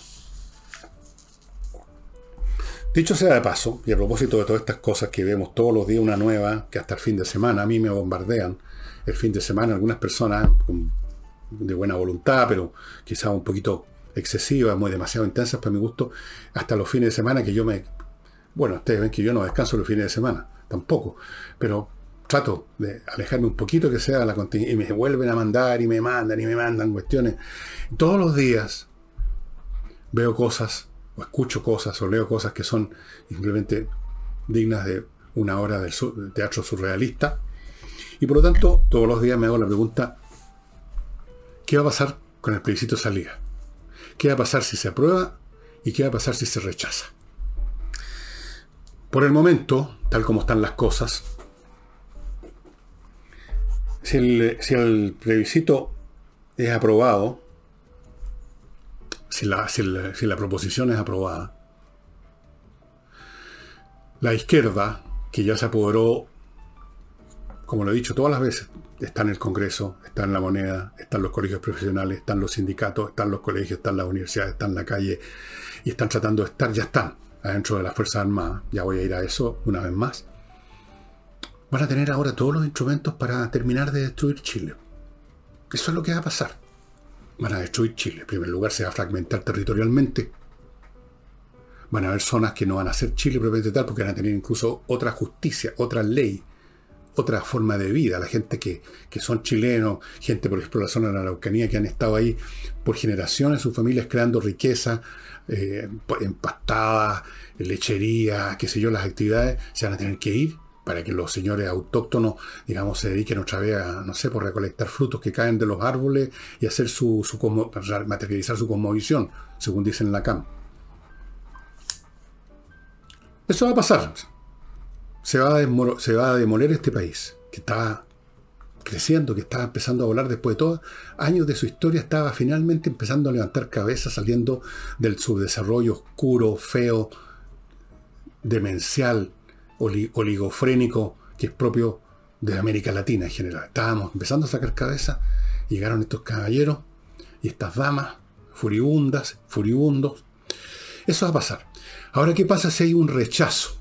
dicho sea de paso, y a propósito de todas estas cosas que vemos todos los días una nueva, que hasta el fin de semana a mí me bombardean, el fin de semana algunas personas de buena voluntad, pero quizás un poquito excesivas, muy demasiado intensas para mi gusto, hasta los fines de semana que yo me... Bueno, ustedes ven que yo no descanso los fines de semana, tampoco, pero trato de alejarme un poquito que sea la contingencia, y me vuelven a mandar, y me mandan, y me mandan cuestiones. Todos los días veo cosas, o escucho cosas, o leo cosas que son simplemente dignas de una obra del su- teatro surrealista, y por lo tanto, todos los días me hago la pregunta, ¿qué va a pasar con el plebiscito de salida? ¿Qué va a pasar si se aprueba y qué va a pasar si se rechaza? Por el momento, tal como están las cosas, si el, si el plebiscito es aprobado, si la, si, la, si la proposición es aprobada, la izquierda, que ya se apoderó, como lo he dicho todas las veces, está en el Congreso, está en la moneda, están los colegios profesionales, están los sindicatos, están los colegios, están las universidades, están en la calle, y están tratando de estar, ya están, adentro de las Fuerzas Armadas. Ya voy a ir a eso una vez más. Van a tener ahora todos los instrumentos para terminar de destruir Chile. Eso es lo que va a pasar. Van a destruir Chile. En primer lugar, se va a fragmentar territorialmente. Van a haber zonas que no van a ser Chile propiamente tal, porque van a tener incluso otra justicia, otra ley, otra forma de vida. La gente que, que son chilenos, gente, por ejemplo, la zona de la Araucanía, que han estado ahí por generaciones, sus familias creando riqueza, eh, empastadas, lechería, qué sé yo, las actividades, se van a tener que ir para que los señores autóctonos, digamos, se dediquen otra vez a, no sé, por recolectar frutos que caen de los árboles y hacer su, su cosmo, materializar su cosmovisión, según dicen en la C A M. Eso va a pasar. Se va a, desmoro, se va a demoler este país, que estaba creciendo, que estaba empezando a volar después de todos años de su historia, estaba finalmente empezando a levantar cabeza, saliendo del subdesarrollo oscuro, feo, demencial, oligofrénico, que es propio de América Latina en general. Estábamos empezando a sacar cabeza, llegaron estos caballeros y estas damas furibundas, furibundos, Eso va a pasar. Ahora, ¿qué pasa si hay un rechazo?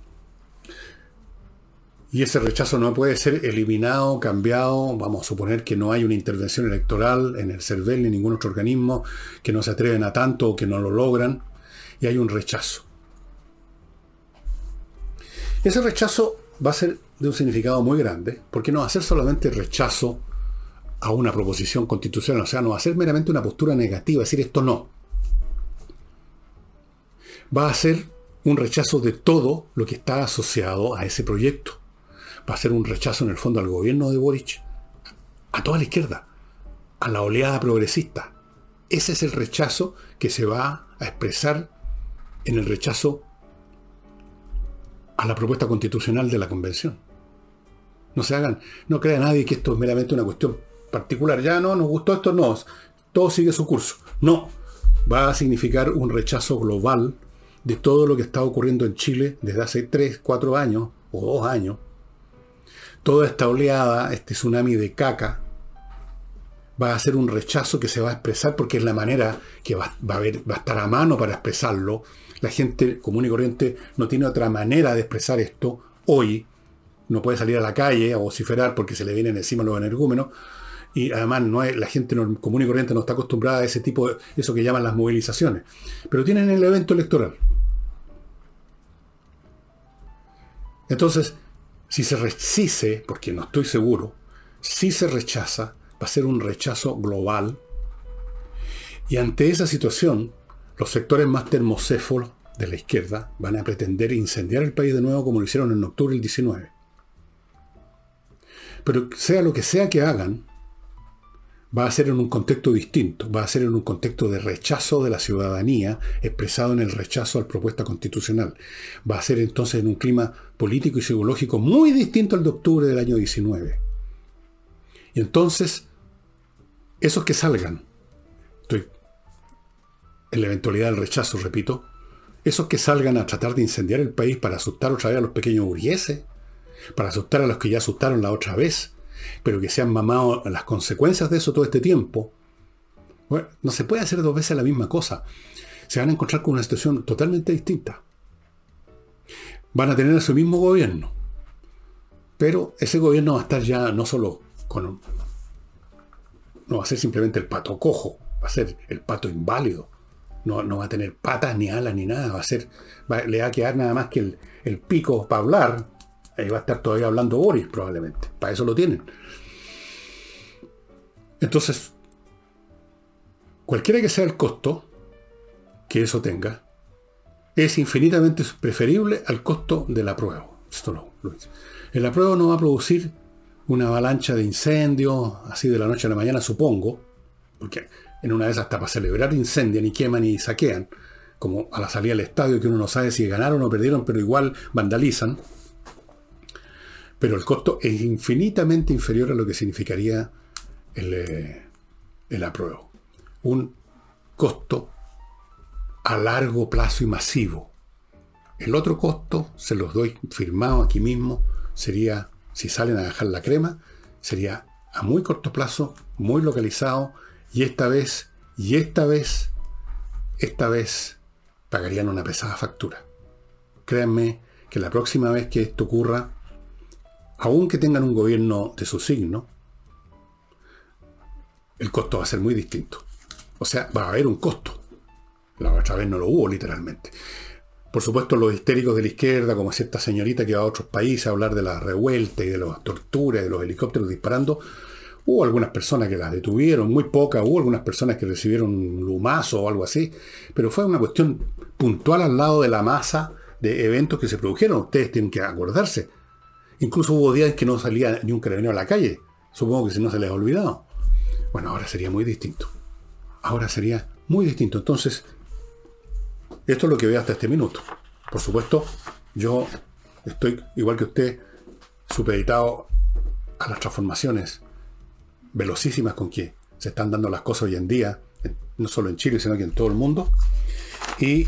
Y ese rechazo no puede ser eliminado, cambiado. Vamos a suponer que no hay una intervención electoral en el CERVEL ni ningún otro organismo, que no se atreven a tanto o que no lo logran. Y hay un rechazo. Ese rechazo va a ser de un significado muy grande, porque no va a ser solamente rechazo a una proposición constitucional, o sea, no va a ser meramente una postura negativa, decir esto no. Va a ser un rechazo de todo lo que está asociado a ese proyecto. Va a ser un rechazo en el fondo al gobierno de Boric, a toda la izquierda, a la oleada progresista. Ese es el rechazo que se va a expresar en el rechazo a la propuesta constitucional de la convención. No se hagan, no crea nadie que esto es meramente una cuestión particular. Ya no, nos gustó esto, no, todo sigue su curso. No, va a significar un rechazo global de todo lo que está ocurriendo en Chile desde hace tres, cuatro años o dos años. Toda esta oleada, este tsunami de caca, va a ser un rechazo que se va a expresar porque es la manera que va, va, a, haber, va a estar a mano para expresarlo. La gente común y corriente no tiene otra manera de expresar esto hoy. No puede salir a la calle a vociferar porque se le vienen encima los energúmenos. Y además no es, la gente no, común y corriente no está acostumbrada a ese tipo de, eso que llaman las movilizaciones. Pero tienen el evento electoral. Entonces, si se, si se, porque no estoy seguro, si se rechaza, va a ser un rechazo global. Y ante esa situación, los sectores más termocéfalos de la izquierda van a pretender incendiar el país de nuevo como lo hicieron en octubre del diecinueve. Pero sea lo que sea que hagan, va a ser en un contexto distinto, va a ser en un contexto de rechazo de la ciudadanía, expresado en el rechazo a la propuesta constitucional. Va a ser entonces en un clima político y psicológico muy distinto al de octubre del año diecinueve. Y entonces, esos que salgan, estoy en la eventualidad del rechazo, repito, esos que salgan a tratar de incendiar el país para asustar otra vez a los pequeños burgueses, para asustar a los que ya asustaron la otra vez, pero que se han mamado las consecuencias de eso todo este tiempo. Bueno, no se puede hacer dos veces la misma cosa. Se van a encontrar con una situación totalmente distinta. Van a tener a su mismo gobierno, pero ese gobierno va a estar ya no solo con... no va a ser simplemente el pato cojo, va a ser el pato inválido. No, no va a tener patas, ni alas, ni nada. Va a ser, va, le va a quedar nada más que el, el pico para hablar. Ahí va a estar todavía hablando Boris, probablemente. Para eso lo tienen. Entonces, cualquiera que sea el costo que eso tenga, es infinitamente preferible al costo del apruebo. Esto lo, lo dice. El apruebo no va a producir una avalancha de incendios, así de la noche a la mañana, supongo, porque en una vez hasta para celebrar incendian y queman y saquean, como a la salida del estadio, que uno no sabe si ganaron o perdieron, pero igual vandalizan. Pero el costo es infinitamente inferior a lo que significaría el, eh, el apruebo. Un costo a largo plazo y masivo. El otro costo, se los doy firmado aquí mismo, sería, si salen a dejar la crema, sería a muy corto plazo, muy localizado, y esta vez, y esta vez, esta vez pagarían una pesada factura. Créanme que la próxima vez que esto ocurra, aunque tengan un gobierno de su signo, el costo va a ser muy distinto. O sea, va a haber un costo. La otra vez no lo hubo, literalmente. Por supuesto, los histéricos de la izquierda, como cierta señorita que va a otros países a hablar de la revuelta y de las torturas y de los helicópteros disparando, hubo algunas personas que las detuvieron, muy pocas, hubo algunas personas que recibieron un lumazo o algo así, pero fue una cuestión puntual al lado de la masa de eventos que se produjeron. Ustedes tienen que acordarse. Incluso hubo días en que no salía ni un carabinero a la calle. Supongo que si no se les ha olvidado. Bueno, ahora sería muy distinto. Ahora sería muy distinto. Entonces, esto es lo que veo hasta este minuto. Por supuesto, yo estoy, igual que usted, supeditado a las transformaciones velocísimas con que se están dando las cosas hoy en día, no solo en Chile, sino que en todo el mundo. Y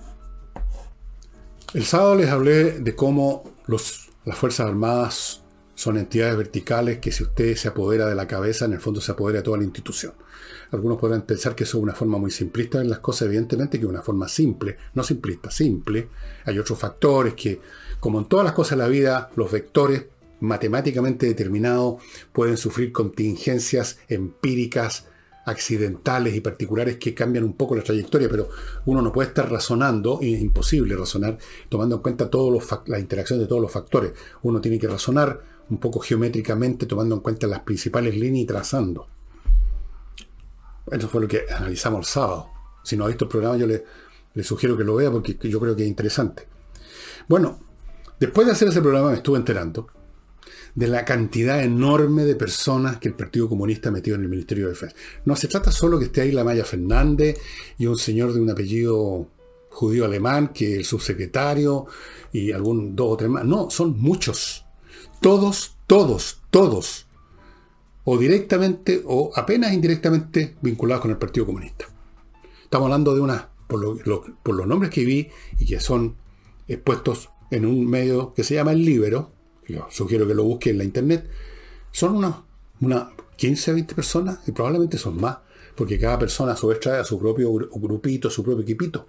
el sábado les hablé de cómo los, las Fuerzas Armadas Son entidades verticales que si usted se apodera de la cabeza, en el fondo se apodera de toda la institución. Algunos podrán pensar que eso es una forma muy simplista de ver las cosas, evidentemente que es una forma simple, no simplista, simple. Hay otros factores que, como en todas las cosas de la vida, los vectores matemáticamente determinados pueden sufrir contingencias empíricas, accidentales y particulares que cambian un poco la trayectoria, pero uno no puede estar razonando, y es imposible razonar tomando en cuenta todos los la interacción de todos los factores. Uno tiene que razonar un poco geométricamente, tomando en cuenta las principales líneas y trazando. Eso fue lo que analizamos el sábado. Si no ha visto el programa, yo le, le sugiero que lo vea porque yo creo que es interesante. Bueno, después de hacer ese programa me estuve enterando de la cantidad enorme de personas que el Partido Comunista ha metido en el Ministerio de Defensa. No se trata solo que esté ahí la Maya Fernández y un señor de un apellido judío alemán, que es el subsecretario, y algún dos o tres más. No, son muchos. Todos, todos, todos. O directamente o apenas indirectamente vinculados con el Partido Comunista. Estamos hablando de unas, por, lo, lo, por los nombres que vi y que son expuestos en un medio que se llama El Líbero, yo sugiero que lo busque en la internet, son unas una quince, veinte personas, y probablemente son más, porque cada persona a su vez trae a su propio grupito, su propio equipito.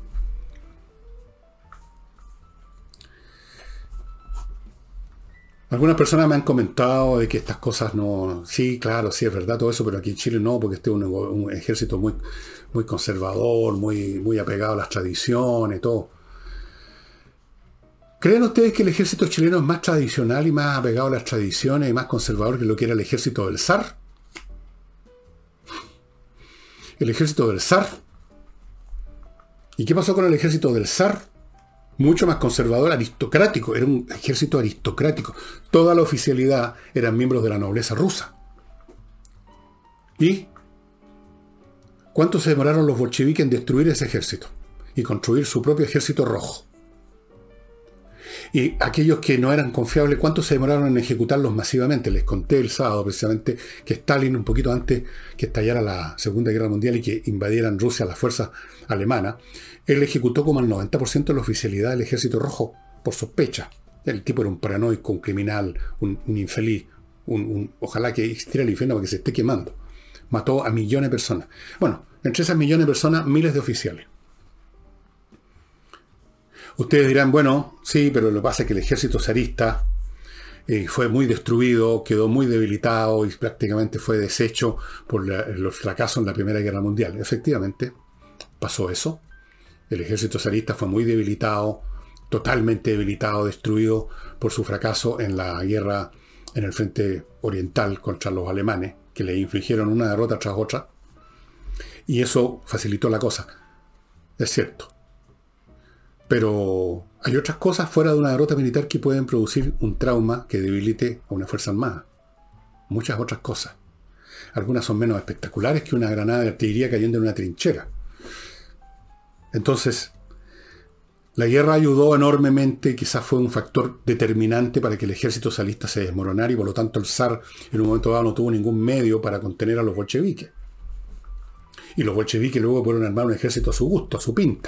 Algunas personas me han comentado de que estas cosas no... Sí, claro, sí, es verdad todo eso, pero aquí en Chile no, porque este es un, un ejército muy, muy conservador, muy, muy apegado a las tradiciones, todo. ¿Creen ustedes que el ejército chileno es más tradicional y más apegado a las tradiciones y más conservador que lo que era el ejército del zar? El ejército del zar. ¿Y qué pasó con el ejército del zar? Mucho más conservador, aristocrático. Era un ejército aristocrático. Toda la oficialidad eran miembros de la nobleza rusa. ¿Y cuánto se demoraron los bolcheviques en destruir ese ejército y construir su propio ejército rojo? Y aquellos que no eran confiables, ¿cuánto se demoraron en ejecutarlos masivamente? Les conté el sábado precisamente que Stalin, un poquito antes que estallara la Segunda Guerra Mundial y que invadieran Rusia las fuerzas alemanas, él ejecutó como el noventa por ciento de la oficialidad del Ejército Rojo por sospecha. El tipo era un paranoico, un criminal, un, un infeliz, un, un, ojalá que existiera el infierno para que se esté quemando. Mató a millones de personas. Bueno, entre esas millones de personas, miles de oficiales. Ustedes dirán, bueno, sí, pero lo que pasa es que el ejército zarista eh, fue muy destruido, quedó muy debilitado y prácticamente fue deshecho por la, los fracasos en la Primera Guerra Mundial. Efectivamente, pasó eso. El ejército zarista fue muy debilitado, totalmente debilitado, destruido por su fracaso en la guerra en el frente oriental contra los alemanes, que le infligieron una derrota tras otra. Y eso facilitó la cosa. Es cierto. Pero hay otras cosas fuera de una derrota militar que pueden producir un trauma que debilite a una fuerza armada. Muchas otras cosas. Algunas son menos espectaculares que una granada de artillería cayendo en una trinchera. Entonces, la guerra ayudó enormemente, quizás fue un factor determinante para que el ejército zarista se desmoronara y por lo tanto el zar en un momento dado no tuvo ningún medio para contener a los bolcheviques. Y los bolcheviques luego pudieron armar un ejército a su gusto, a su pinta.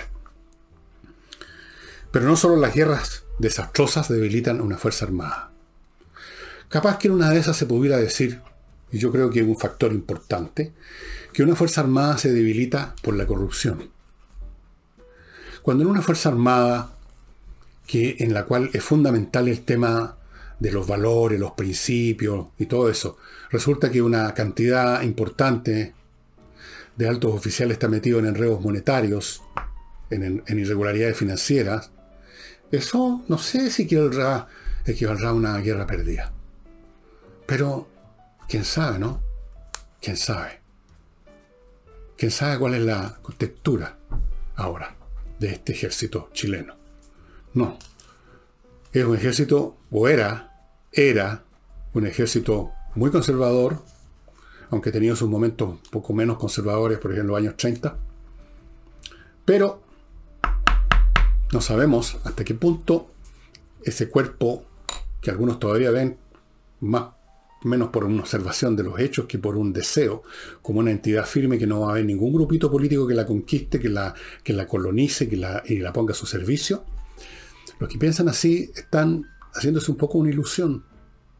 Pero no solo las guerras desastrosas debilitan una fuerza armada. Capaz que en una de esas se pudiera decir, y yo creo que es un factor importante, que una fuerza armada se debilita por la corrupción. Cuando en una fuerza armada, que, en la cual es fundamental el tema de los valores, los principios y todo eso, resulta que una cantidad importante de altos oficiales está metido en enredos monetarios, en, en irregularidades financieras, eso no sé si equivaldrá, equivaldrá a una guerra perdida. Pero, quién sabe, ¿no? ¿Quién sabe? ¿Quién sabe cuál es la textura ahora de este ejército chileno? No. Es un ejército, o era, era un ejército muy conservador, aunque tenía sus momentos un poco menos conservadores, por ejemplo, en los años treinta. Pero no sabemos hasta qué punto ese cuerpo, que algunos todavía ven más menos por una observación de los hechos que por un deseo, como una entidad firme que no va a haber ningún grupito político que la conquiste, que la, que la colonice, que la, y la ponga a su servicio. Los que piensan así están haciéndose un poco una ilusión.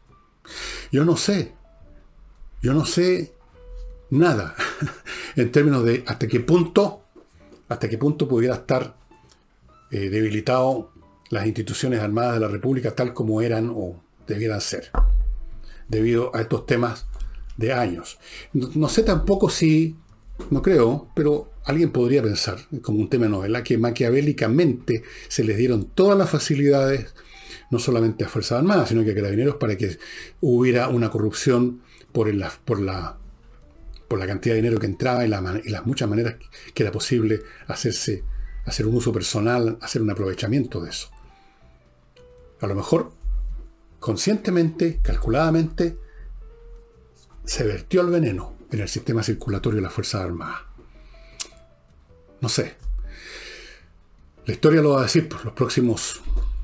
Yo no sé, yo no sé nada en términos de hasta qué punto, hasta qué punto pudiera estar eh, debilitado las instituciones armadas de la República tal como eran o debieran ser, debido a estos temas de años. No, no sé tampoco si, no creo, pero alguien podría pensar, como un tema de novela, que maquiavélicamente se les dieron todas las facilidades, no solamente a Fuerzas Armadas, sino que a Carabineros, para que hubiera una corrupción por, el, por, la, por la cantidad de dinero que entraba y, la, y las muchas maneras que era posible hacerse, hacer un uso personal, hacer un aprovechamiento de eso. A lo mejor, conscientemente, calculadamente, se vertió el veneno en el sistema circulatorio de las Fuerzas Armadas. No sé. La historia lo va a decir por los próximos,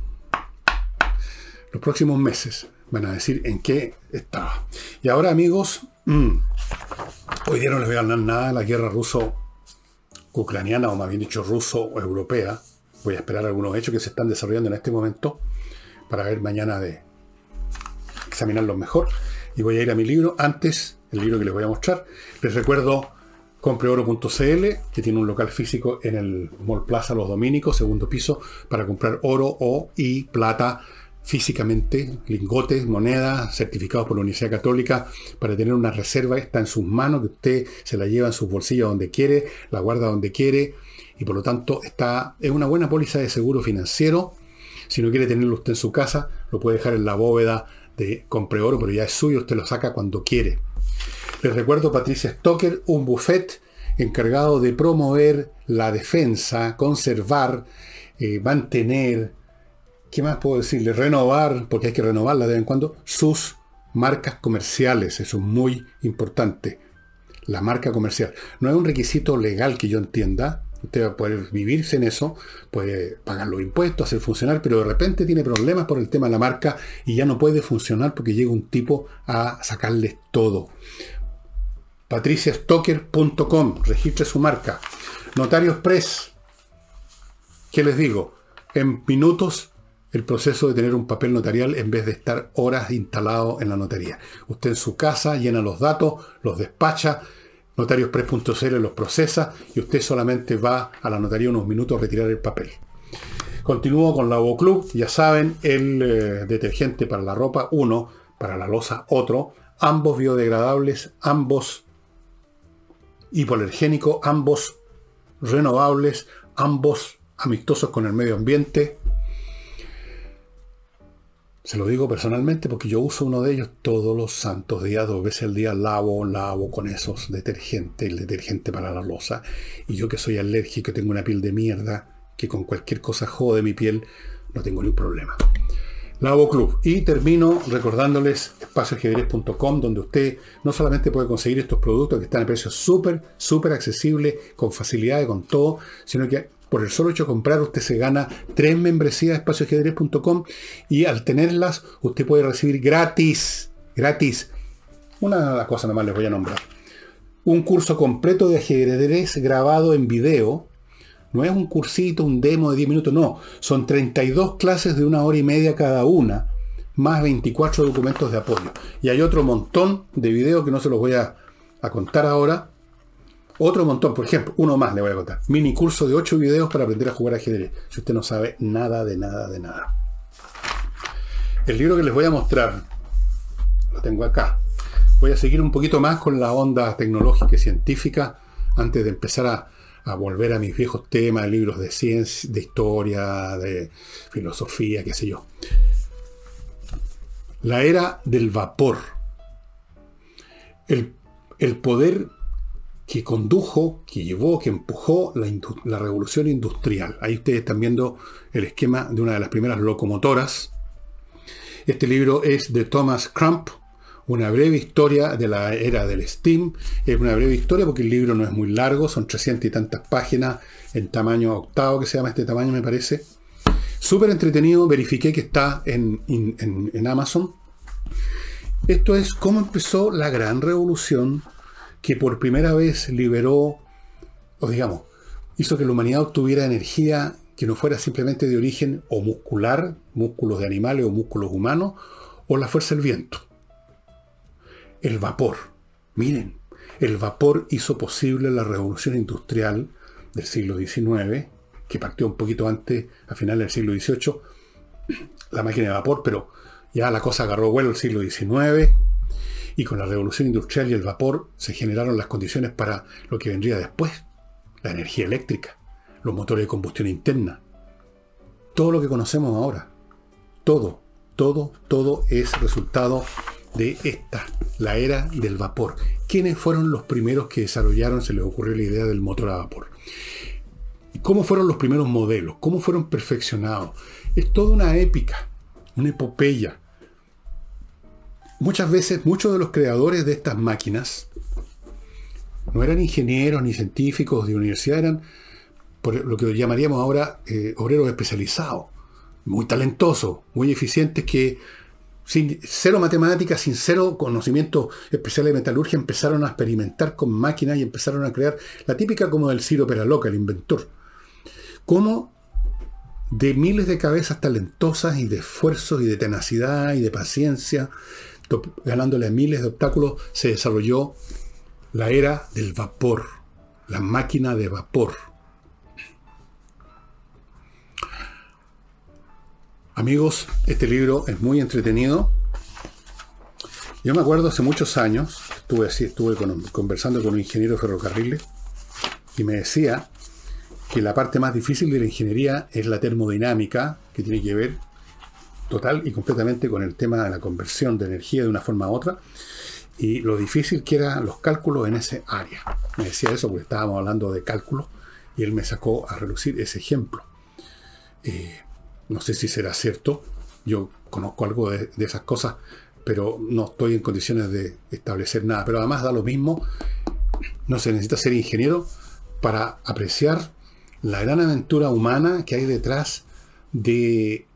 los próximos meses. Van a decir en qué estaba. Y ahora, amigos, mmm, hoy día no les voy a ganar nada de la guerra ruso-ucraniana, o más bien dicho ruso-europea. Voy a esperar algunos hechos que se están desarrollando en este momento para ver mañana de examinarlos mejor. Y voy a ir a mi libro. Antes, el libro que les voy a mostrar, les recuerdo compre oro punto c l, que tiene un local físico en el Mall Plaza Los Dominicos, segundo piso, para comprar oro o y plata físicamente, lingotes, monedas, certificados por la Universidad Católica, para tener una reserva. Está en sus manos, que usted se la lleva en sus bolsillos donde quiere, la guarda donde quiere, y por lo tanto está, es una buena póliza de seguro financiero. Si no quiere tenerlo usted en su casa, lo puede dejar en la bóveda de Compre Oro, pero ya es suyo, usted lo saca cuando quiere. Les recuerdo Patricia Stocker, un buffet encargado de promover la defensa, conservar, eh, mantener, ¿qué más puedo decirle? Renovar, porque hay que renovarla de vez en cuando, sus marcas comerciales. Eso es muy importante. La marca comercial. No es un requisito legal que yo entienda. Usted va a poder vivirse en eso, puede pagar los impuestos, hacer funcionar, pero de repente tiene problemas por el tema de la marca y ya no puede funcionar porque llega un tipo a sacarles todo. patricia stocker punto com, registre su marca. Notarios Press, ¿qué les digo? En minutos el proceso de tener un papel notarial en vez de estar horas instalado en la notaría. Usted en su casa llena los datos, los despacha, notarios press punto c l los procesa y usted solamente va a la notaría unos minutos a retirar el papel. Continúo con Lavabo Club, ya saben, el eh, detergente para la ropa, uno, para la loza, otro, ambos biodegradables, ambos hipoalergénicos, ambos renovables, ambos amistosos con el medio ambiente. Se lo digo personalmente porque yo uso uno de ellos todos los santos días, dos veces al día lavo, lavo con esos detergentes, el detergente para la loza. Y yo que soy alérgico, tengo una piel de mierda, que con cualquier cosa jode mi piel, no tengo ningún problema. Lavabo Club. Y termino recordándoles espacio ajedrez punto com, donde usted no solamente puede conseguir estos productos que están a precios súper, súper accesibles, con facilidad y con todo, sino que por el solo hecho de comprar, usted se gana tres membresías de espacio ajedrez punto com y al tenerlas, usted puede recibir gratis, gratis, una de las cosas nomás les voy a nombrar. Un curso completo de ajedrez grabado en video. No es un cursito, un demo de diez minutos, no. Son treinta y dos clases de una hora y media cada una, más veinticuatro documentos de apoyo. Y hay otro montón de videos que no se los voy a, a contar ahora. Otro montón, por ejemplo, uno más le voy a contar. Mini curso de ocho videos para aprender a jugar ajedrez. Si usted no sabe nada de nada de nada. El libro que les voy a mostrar, lo tengo acá. Voy a seguir un poquito más con la onda tecnológica y científica antes de empezar a, a volver a mis viejos temas, libros de ciencia, de historia, de filosofía, qué sé yo. La era del vapor. El, el poder que condujo, que llevó, que empujó la, la revolución industrial. Ahí ustedes están viendo el esquema de una de las primeras locomotoras. Este libro es de Thomas Crump, una breve historia de la era del steam. Es una breve historia porque el libro no es muy largo, son trescientas y tantas páginas en tamaño octavo, que se llama este tamaño, me parece. Súper entretenido, verifiqué que está en, en, en Amazon. Esto es cómo empezó la gran revolución que por primera vez liberó, o digamos, hizo que la humanidad obtuviera energía que no fuera simplemente de origen o muscular, músculos de animales o músculos humanos, o la fuerza del viento. El vapor. Miren, el vapor hizo posible la revolución industrial del siglo diecinueve, que partió un poquito antes, a finales del siglo dieciocho, la máquina de vapor, pero ya la cosa agarró vuelo el siglo diecinueve, y con la revolución industrial y el vapor se generaron las condiciones para lo que vendría después, la energía eléctrica, los motores de combustión interna, todo lo que conocemos ahora, todo, todo, todo es resultado de esta, la era del vapor. ¿Quiénes fueron los primeros que desarrollaron, se les ocurrió la idea del motor a vapor? ¿Cómo fueron los primeros modelos? ¿Cómo fueron perfeccionados? Es toda una épica, una epopeya. Muchas veces, muchos de los creadores de estas máquinas no eran ingenieros ni científicos de universidad, eran por lo que llamaríamos ahora eh, obreros especializados, muy talentosos, muy eficientes, que sin cero matemáticas, sin cero conocimiento especial de metalurgia, empezaron a experimentar con máquinas y empezaron a crear la típica como del Ciro Peraloca, el inventor. Como de miles de cabezas talentosas y de esfuerzos y de tenacidad y de paciencia, ganándole a miles de obstáculos, se desarrolló la era del vapor, la máquina de vapor. Amigos, este libro es muy entretenido. Yo me acuerdo hace muchos años, estuve, así, estuve con, conversando con un ingeniero de ferrocarriles y me decía que la parte más difícil de la ingeniería es la termodinámica, que tiene que ver total y completamente con el tema de la conversión de energía de una forma a otra, y lo difícil que eran los cálculos en ese área. Me decía eso porque estábamos hablando de cálculos y él me sacó a relucir ese ejemplo. Eh, no sé si será cierto, yo conozco algo de, de esas cosas, pero no estoy en condiciones de establecer nada. Pero además da lo mismo, no se necesita ser ingeniero para apreciar la gran aventura humana que hay detrás de